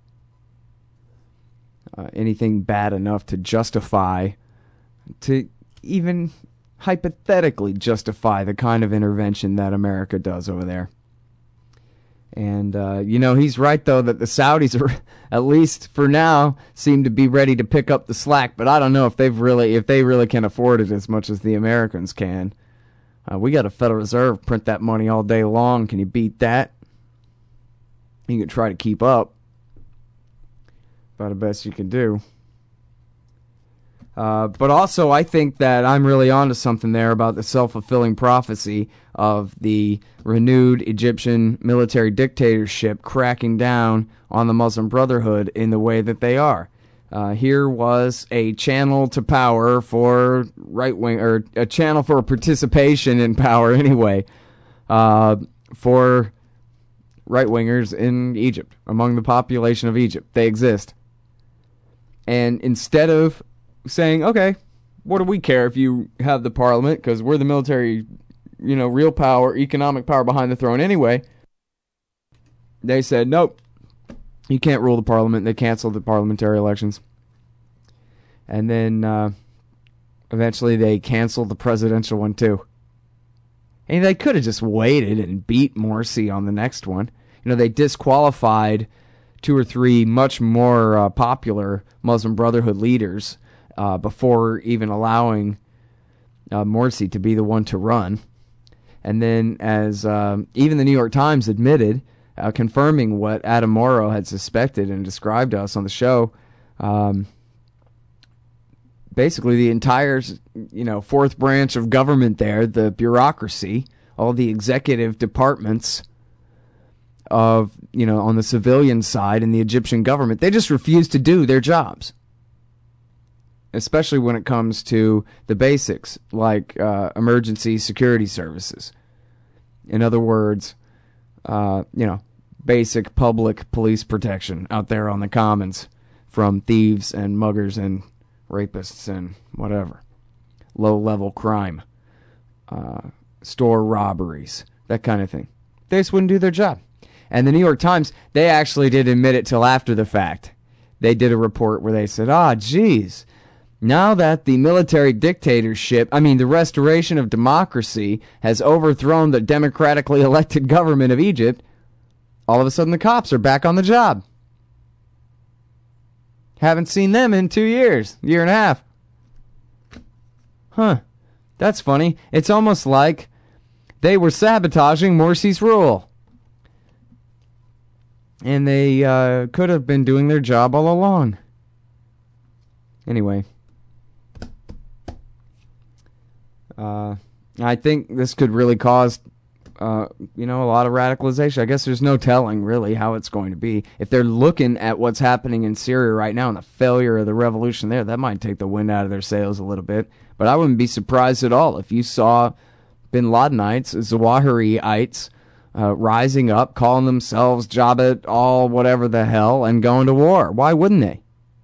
Anything bad enough to justify, to even hypothetically justify the kind of intervention that America does over there. And, he's right, though, that the Saudis are, at least for now, seem to be ready to pick up the slack. But I don't know if they really can afford it as much as the Americans can. We got a Federal Reserve print that money all day long. Can you beat that? You can try to keep up. About the best you can do. But also, I think that I'm really onto something there about the self-fulfilling prophecy of the renewed Egyptian military dictatorship cracking down on the Muslim Brotherhood in the way that they are. Here was a channel to power for right-wing, or a channel for participation in power anyway, for right-wingers in Egypt, among the population of Egypt. They exist. And instead of saying, okay, what do we care if you have the parliament, because we're the military, real power, economic power behind the throne anyway, they said, nope, you can't rule the parliament. They canceled the parliamentary elections. And then eventually they canceled the presidential one too. And they could have just waited and beat Morsi on the next one. They disqualified 2 or 3 much more popular Muslim Brotherhood leaders before even allowing Morsi to be the one to run. And then, as even the New York Times admitted, confirming what Adam Morrow had suspected and described to us on the show, basically the entire, fourth branch of government there, the bureaucracy, all the executive departments of, on the civilian side in the Egyptian government, they just refuse to do their jobs. Especially when it comes to the basics, like emergency security services. In other words, basic public police protection out there on the commons from thieves and muggers and rapists and whatever. Low-level crime. Store robberies. That kind of thing. They just wouldn't do their job. And the New York Times, they actually did admit it till after the fact. They did a report where they said, geez, now that the military dictatorship, the restoration of democracy has overthrown the democratically elected government of Egypt, all of a sudden the cops are back on the job. Haven't seen them in 2 years, year and a half. Huh. That's funny. It's almost like they were sabotaging Morsi's rule. And they could have been doing their job all along. Anyway. I think this could really cause, a lot of radicalization. I guess there's no telling, really, how it's going to be. If they're looking at what's happening in Syria right now and the failure of the revolution there, that might take the wind out of their sails a little bit. But I wouldn't be surprised at all if you saw Bin Ladenites, Zawahiriites, rising up, calling themselves Jabhat all whatever the hell, and going to war. Why wouldn't they?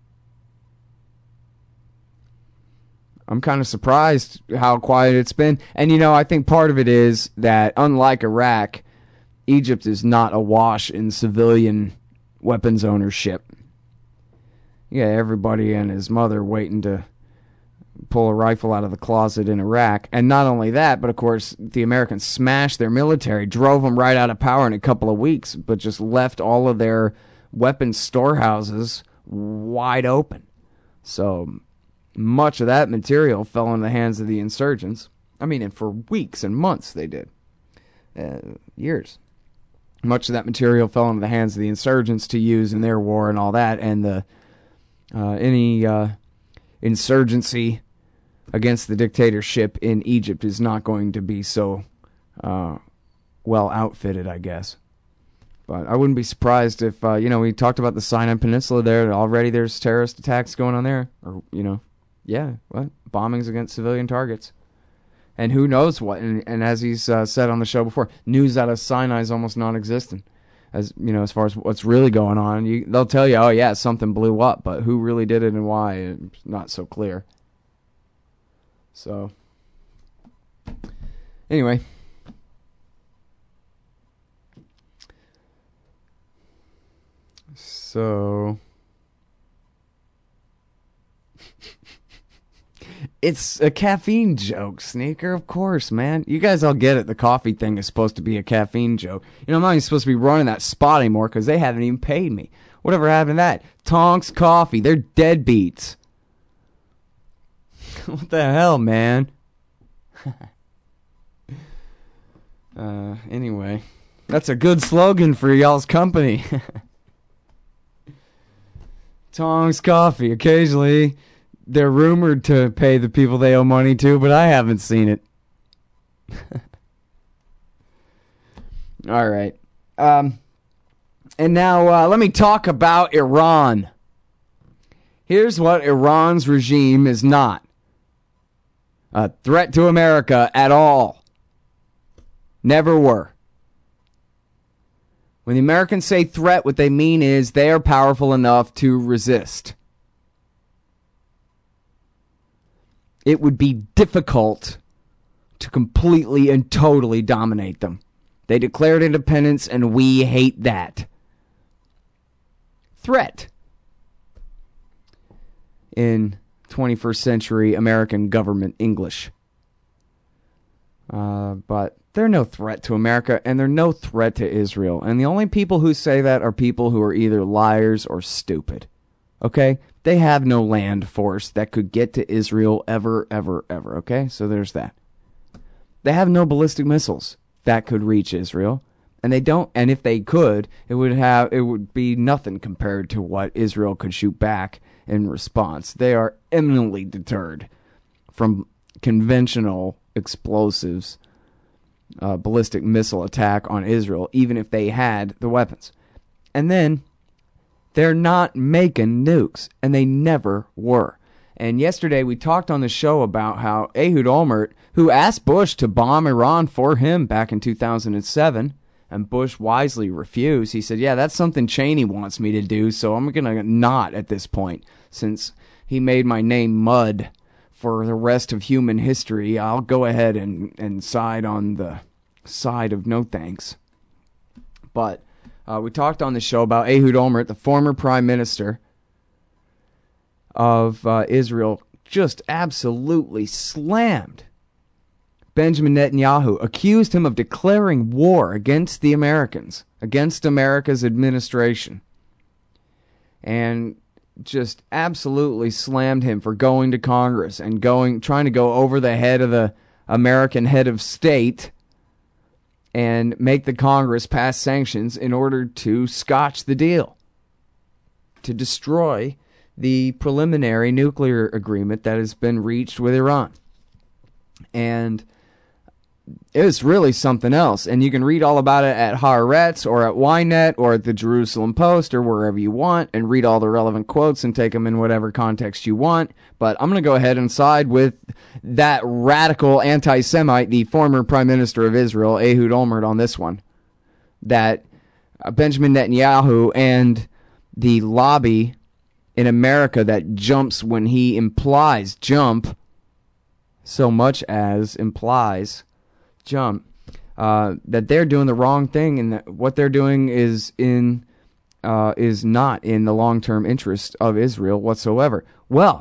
I'm kind of surprised how quiet it's been. And, I think part of it is that, unlike Iraq, Egypt is not awash in civilian weapons ownership. Yeah, everybody and his mother waiting to pull a rifle out of the closet in Iraq. And not only that, but of course, the Americans smashed their military, drove them right out of power in a couple of weeks, but just left all of their weapons storehouses wide open. So much of that material fell in the hands of the insurgents. And for weeks and months they did. Years. Much of that material fell into the hands of the insurgents to use in their war and all that, and any insurgency against the dictatorship in Egypt is not going to be so well outfitted, I guess. But I wouldn't be surprised if, we talked about the Sinai Peninsula there. Already there's terrorist attacks going on there. Or, bombings against civilian targets. And who knows what. And as he's said on the show before, news out of Sinai is almost non-existent. As far as what's really going on, they'll tell you, something blew up, but who really did it and why, it's not so clear. So, anyway. So, it's a caffeine joke, Sneaker, of course, man. You guys all get it. The coffee thing is supposed to be a caffeine joke. I'm not even supposed to be running that spot anymore because they haven't even paid me. Whatever happened to that? Tonks Coffee. They're deadbeats. What the hell, man? Anyway. That's a good slogan for y'all's company. Tonks Coffee. Occasionally, they're rumored to pay the people they owe money to, but I haven't seen it. All right. And now let me talk about Iran. Here's what Iran's regime is not. A threat to America at all. Never were. When the Americans say threat, what they mean is they are powerful enough to resist. It would be difficult to completely and totally dominate them. They declared independence, and we hate that. Threat. In 21st century American government English. But they're no threat to America, and they're no threat to Israel. And the only people who say that are people who are either liars or stupid. Okay? They have no land force that could get to Israel ever, ever, ever. Okay? So there's that. They have no ballistic missiles that could reach Israel. And they don't, and if they could, it would be nothing compared to what Israel could shoot back in response. They are eminently deterred from conventional explosives, ballistic missile attack on Israel, even if they had the weapons. And then, they're not making nukes, and they never were. And yesterday we talked on the show about how Ehud Olmert, who asked Bush to bomb Iran for him back in 2007, And Bush wisely refused. He said, yeah, that's something Cheney wants me to do, so I'm going to not at this point. Since he made my name mud for the rest of human history, I'll go ahead and side on the side of no thanks. But we talked on the show about Ehud Olmert, the former prime minister of Israel, just absolutely slammed Benjamin Netanyahu, accused him of declaring war against the Americans, against America's administration, and just absolutely slammed him for going to Congress and trying to go over the head of the American head of state and make the Congress pass sanctions in order to scotch the deal, to destroy the preliminary nuclear agreement that has been reached with Iran. And it was really something else. And you can read all about it at Haaretz or at Ynet or at the Jerusalem Post or wherever you want and read all the relevant quotes and take them in whatever context you want. But I'm going to go ahead and side with that radical anti-Semite, the former Prime Minister of Israel, Ehud Olmert, on this one. That Benjamin Netanyahu and the lobby in America that jumps when he implies jump, so much as implies jump, that they're doing the wrong thing, and that what they're doing is not in the long-term interest of Israel whatsoever. Well,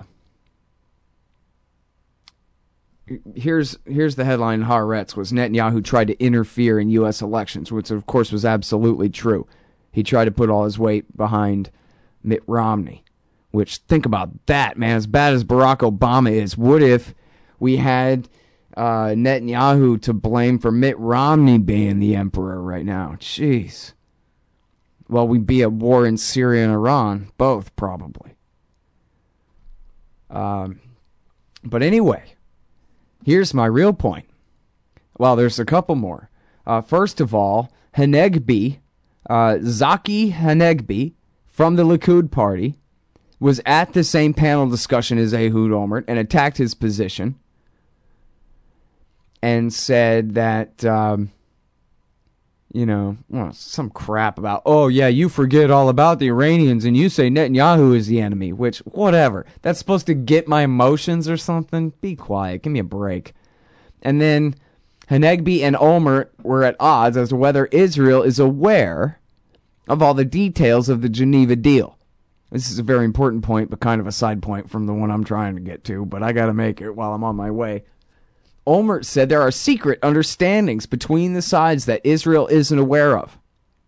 here's the headline in Haaretz was Netanyahu tried to interfere in U.S. elections, which of course was absolutely true. He tried to put all his weight behind Mitt Romney, which, think about that, man. As bad as Barack Obama is, what if we had Netanyahu to blame for Mitt Romney being the emperor right now? Jeez. Well, we'd be at war in Syria and Iran, both probably. But anyway, here's my real point. Well, there's a couple more. First of all, Hanegbi, Zaki Hanegbi from the Likud party, was at the same panel discussion as Ehud Olmert and attacked his position and said that, some crap about, oh, yeah, you forget all about the Iranians and you say Netanyahu is the enemy, which, whatever. That's supposed to get my emotions or something? Be quiet. Give me a break. And then Hanegbi and Olmert were at odds as to whether Israel is aware of all the details of the Geneva deal. This is a very important point, but kind of a side point from the one I'm trying to get to, but I got to make it while I'm on my way. Olmert said there are secret understandings between the sides that Israel isn't aware of.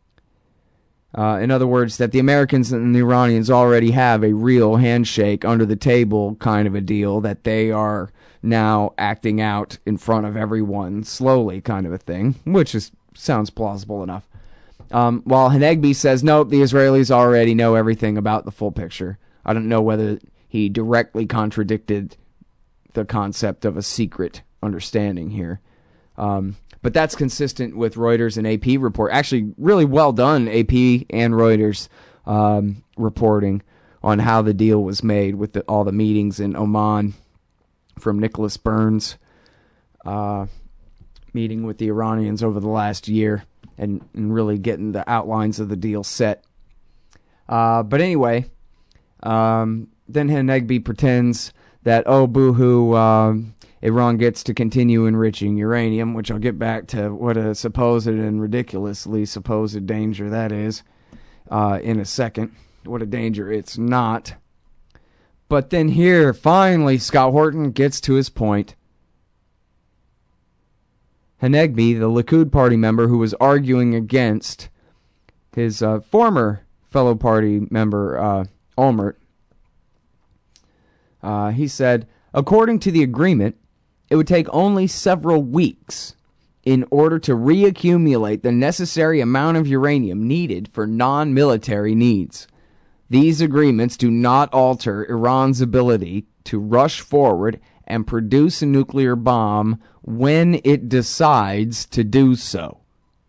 In other words, that the Americans and the Iranians already have a real handshake under the table kind of a deal that they are now acting out in front of everyone slowly kind of a thing, which sounds plausible enough. While Hanegbi says, nope, the Israelis already know everything about the full picture. I don't know whether he directly contradicted the concept of a secret understanding here. But that's consistent with Reuters and AP report. Actually, really well done, AP and Reuters reporting on how the deal was made with all the meetings in Oman from Nicholas Burns meeting with the Iranians over the last year. And really getting the outlines of the deal set. But anyway, then Hanegbi pretends that, oh, boo-hoo, Iran gets to continue enriching uranium, which I'll get back to what a supposed and ridiculously supposed danger that is in a second. What a danger it's not. But then here, finally, Scott Horton gets to his point. Hanegbi, the Likud party member who was arguing against his former fellow party member, Olmert, he said, according to the agreement, it would take only several weeks in order to reaccumulate the necessary amount of uranium needed for non-military needs. These agreements do not alter Iran's ability to rush forward and produce a nuclear bomb when it decides to do so.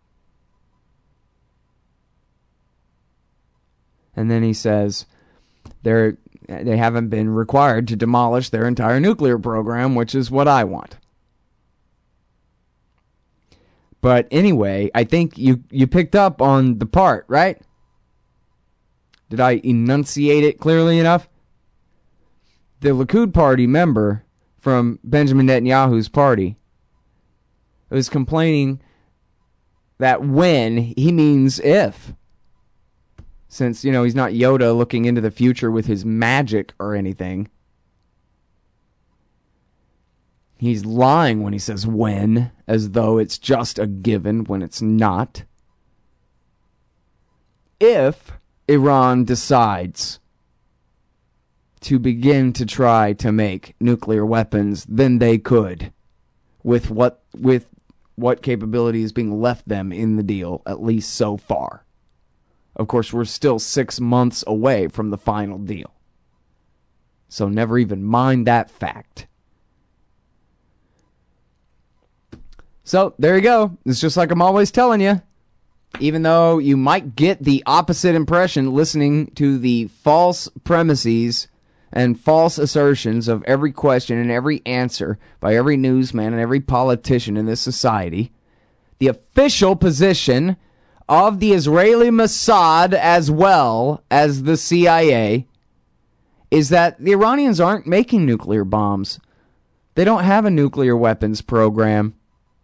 And then he says they haven't been required to demolish their entire nuclear program, which is what I want. But anyway, I think you picked up on the part, right? Did I enunciate it clearly enough? The Likud party member from Benjamin Netanyahu's party was complaining that when he means if. Since, he's not Yoda looking into the future with his magic or anything. He's lying when he says when, as though it's just a given when it's not. If Iran decides to begin to try to make nuclear weapons, then they could, with what capability is being left them in the deal, at least so far. Of course, we're still 6 months away from the final deal. So never even mind that fact. So, there you go. It's just like I'm always telling you. Even though you might get the opposite impression listening to the false premises and false assertions of every question and every answer by every newsman and every politician in this society, the official position of the Israeli Mossad as well as the CIA is that the Iranians aren't making nuclear bombs. They don't have a nuclear weapons program.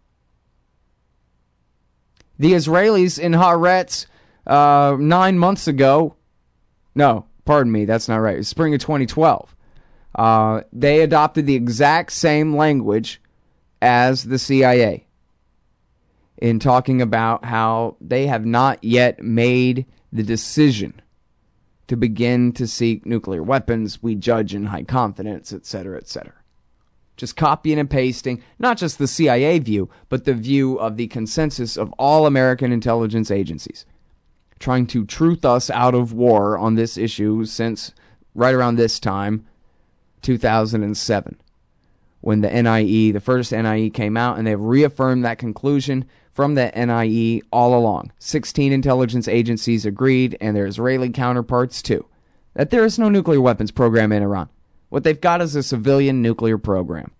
The Israelis in Haaretz 9 months ago, no, pardon me, that's not right, it was spring of 2012, they adopted the exact same language as the CIA in talking about how they have not yet made the decision to begin to seek nuclear weapons. We judge in high confidence, etc., etc. Just copying and pasting, not just the CIA view, but the view of the consensus of all American intelligence agencies, trying to truth us out of war on this issue since right around this time, 2007, when the NIE, the first NIE came out, and they've reaffirmed that conclusion from the NIE all along. 16 intelligence agencies agreed, and their Israeli counterparts too, that there is no nuclear weapons program in Iran. What they've got is a civilian nuclear program.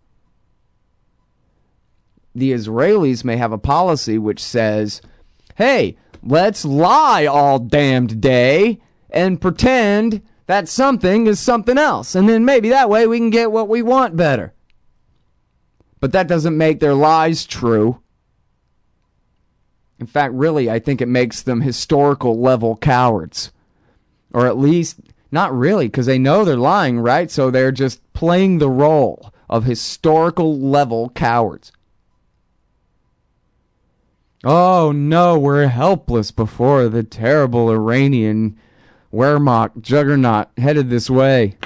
The Israelis may have a policy which says, hey, let's lie all damned day and pretend that something is something else. And then maybe that way we can get what we want better. But that doesn't make their lies true. In fact, really, I think it makes them historical level cowards. Or at least, not really, because they know they're lying, right? So they're just playing the role of historical level cowards. Oh no, we're helpless before the terrible Iranian Wehrmacht juggernaut headed this way.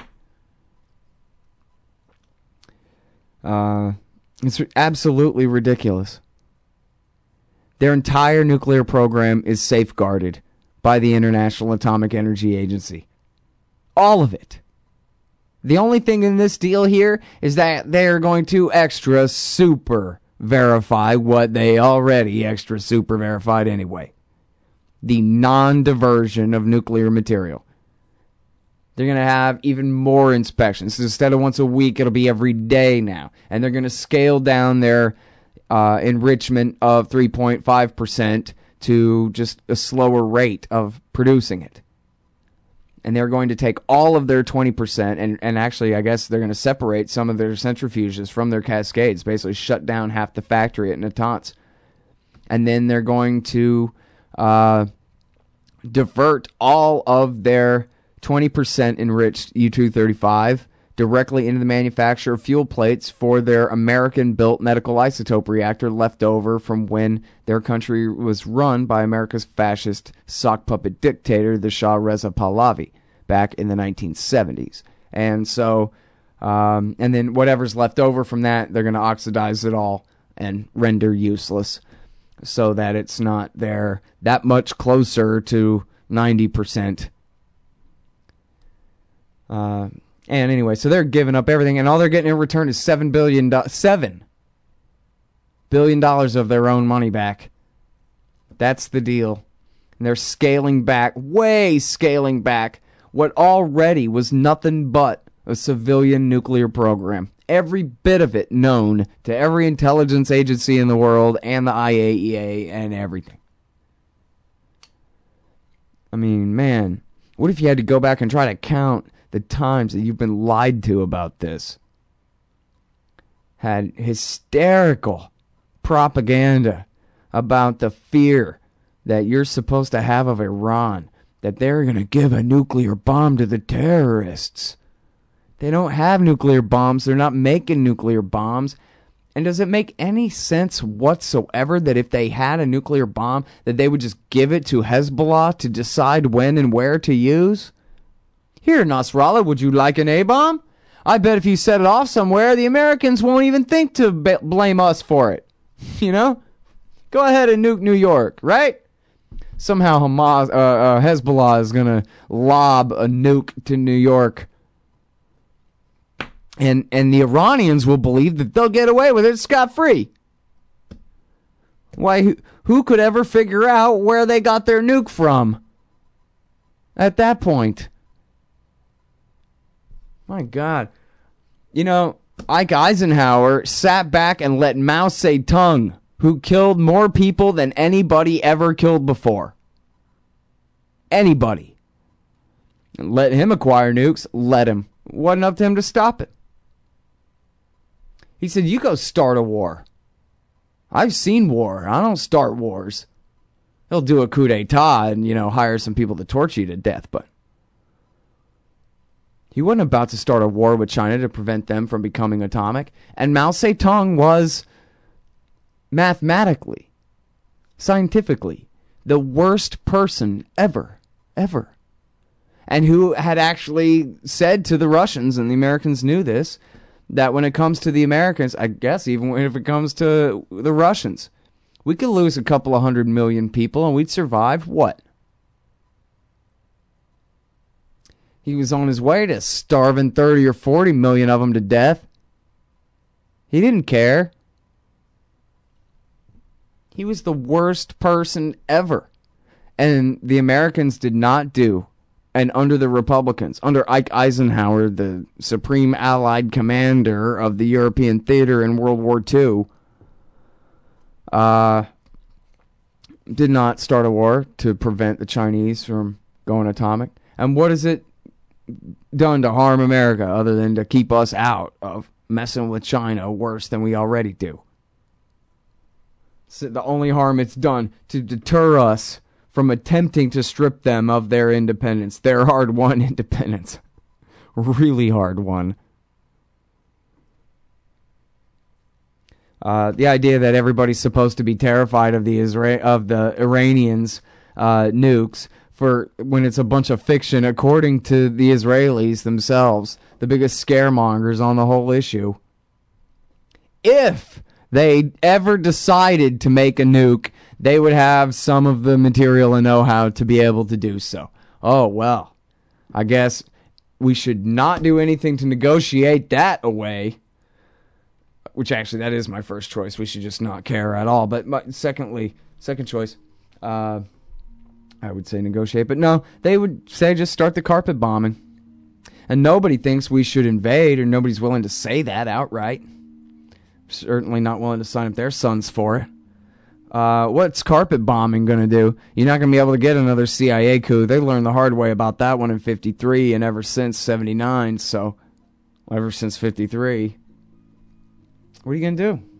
It's absolutely ridiculous. Their entire nuclear program is safeguarded by the International Atomic Energy Agency. All of it. The only thing in this deal here is that they're going to extra super verify what they already extra super verified anyway. The non-diversion of nuclear material. They're going to have even more inspections. Instead of once a week, it'll be every day now. And they're going to scale down their enrichment of 3.5% to just a slower rate of producing it. And they're going to take all of their 20%, and actually, I guess they're going to separate some of their centrifuges from their cascades, basically shut down half the factory at Natanz. And then they're going to divert all of their 20% enriched U-235 directly into the manufacture of fuel plates for their American-built medical isotope reactor left over from when their country was run by America's fascist sock puppet dictator, the Shah Reza Pahlavi, back in the 1970s. And so, and then whatever's left over from that, they're going to oxidize it all and render useless so that it's not there that much closer to 90%. And anyway, so they're giving up everything, and all they're getting in return is $7 billion of their own money back. That's the deal. And they're scaling back, way scaling back, what already was nothing but a civilian nuclear program. Every bit of it known to every intelligence agency in the world and the IAEA and everything. I mean, man, what if you had to go back and try to count the times that you've been lied to about this? Had hysterical propaganda about the fear that you're supposed to have of Iran, that they're going to give a nuclear bomb to the terrorists. They don't have nuclear bombs. They're not making nuclear bombs. And does it make any sense whatsoever that if they had a nuclear bomb, that they would just give it to Hezbollah to decide when and where to use? Here, Nasrallah, would you like an A-bomb? I bet if you set it off somewhere, the Americans won't even think to blame us for it. You know? Go ahead and nuke New York, right? Somehow Hezbollah is going to lob a nuke to New York. And the Iranians will believe that they'll get away with it scot-free. Why, who could ever figure out where they got their nuke from at that point? My God. You know, Ike Eisenhower sat back and let Mao Zedong, who killed more people than anybody ever killed before. Anybody. And let him acquire nukes. Let him. Wasn't up to him to stop it. He said, you go start a war. I've seen war. I don't start wars. He'll do a coup d'etat and, hire some people to torture you to death, but he wasn't about to start a war with China to prevent them from becoming atomic. And Mao Zedong was mathematically, scientifically, the worst person ever. And who had actually said to the Russians, and the Americans knew this, that when it comes to the Americans, I guess even if it comes to the Russians, we could lose a couple of 100 million people and we'd survive what? He was on his way to starving 30 or 40 million of them to death. He didn't care. He was the worst person ever. And the Americans did not do. And under the Republicans, under Ike Eisenhower, the supreme allied commander of the European theater in World War II, did not start a war to prevent the Chinese from going atomic. And what has it done to harm America other than to keep us out of messing with China worse than we already do? So the only harm it's done to deter us from attempting to strip them of their independence, their hard-won independence. Really hard-won. The idea that everybody's supposed to be terrified of the Iranians' nukes, for when it's a bunch of fiction, according to the Israelis themselves, the biggest scaremongers on the whole issue. If they ever decided to make a nuke, they would have some of the material and know-how to be able to do so. Oh, well, I guess we should not do anything to negotiate that away. Which actually, that is my first choice. We should just not care at all. But second choice, I would say negotiate. But no, they would say just start the carpet bombing. And nobody thinks we should invade, or nobody's willing to say that outright. Certainly not willing to sign up their sons for it. What's carpet bombing going to do? You're not going to be able to get another CIA coup. They learned the hard way about that one in 53 and ever since 79. So, ever since 53. What are you going to do?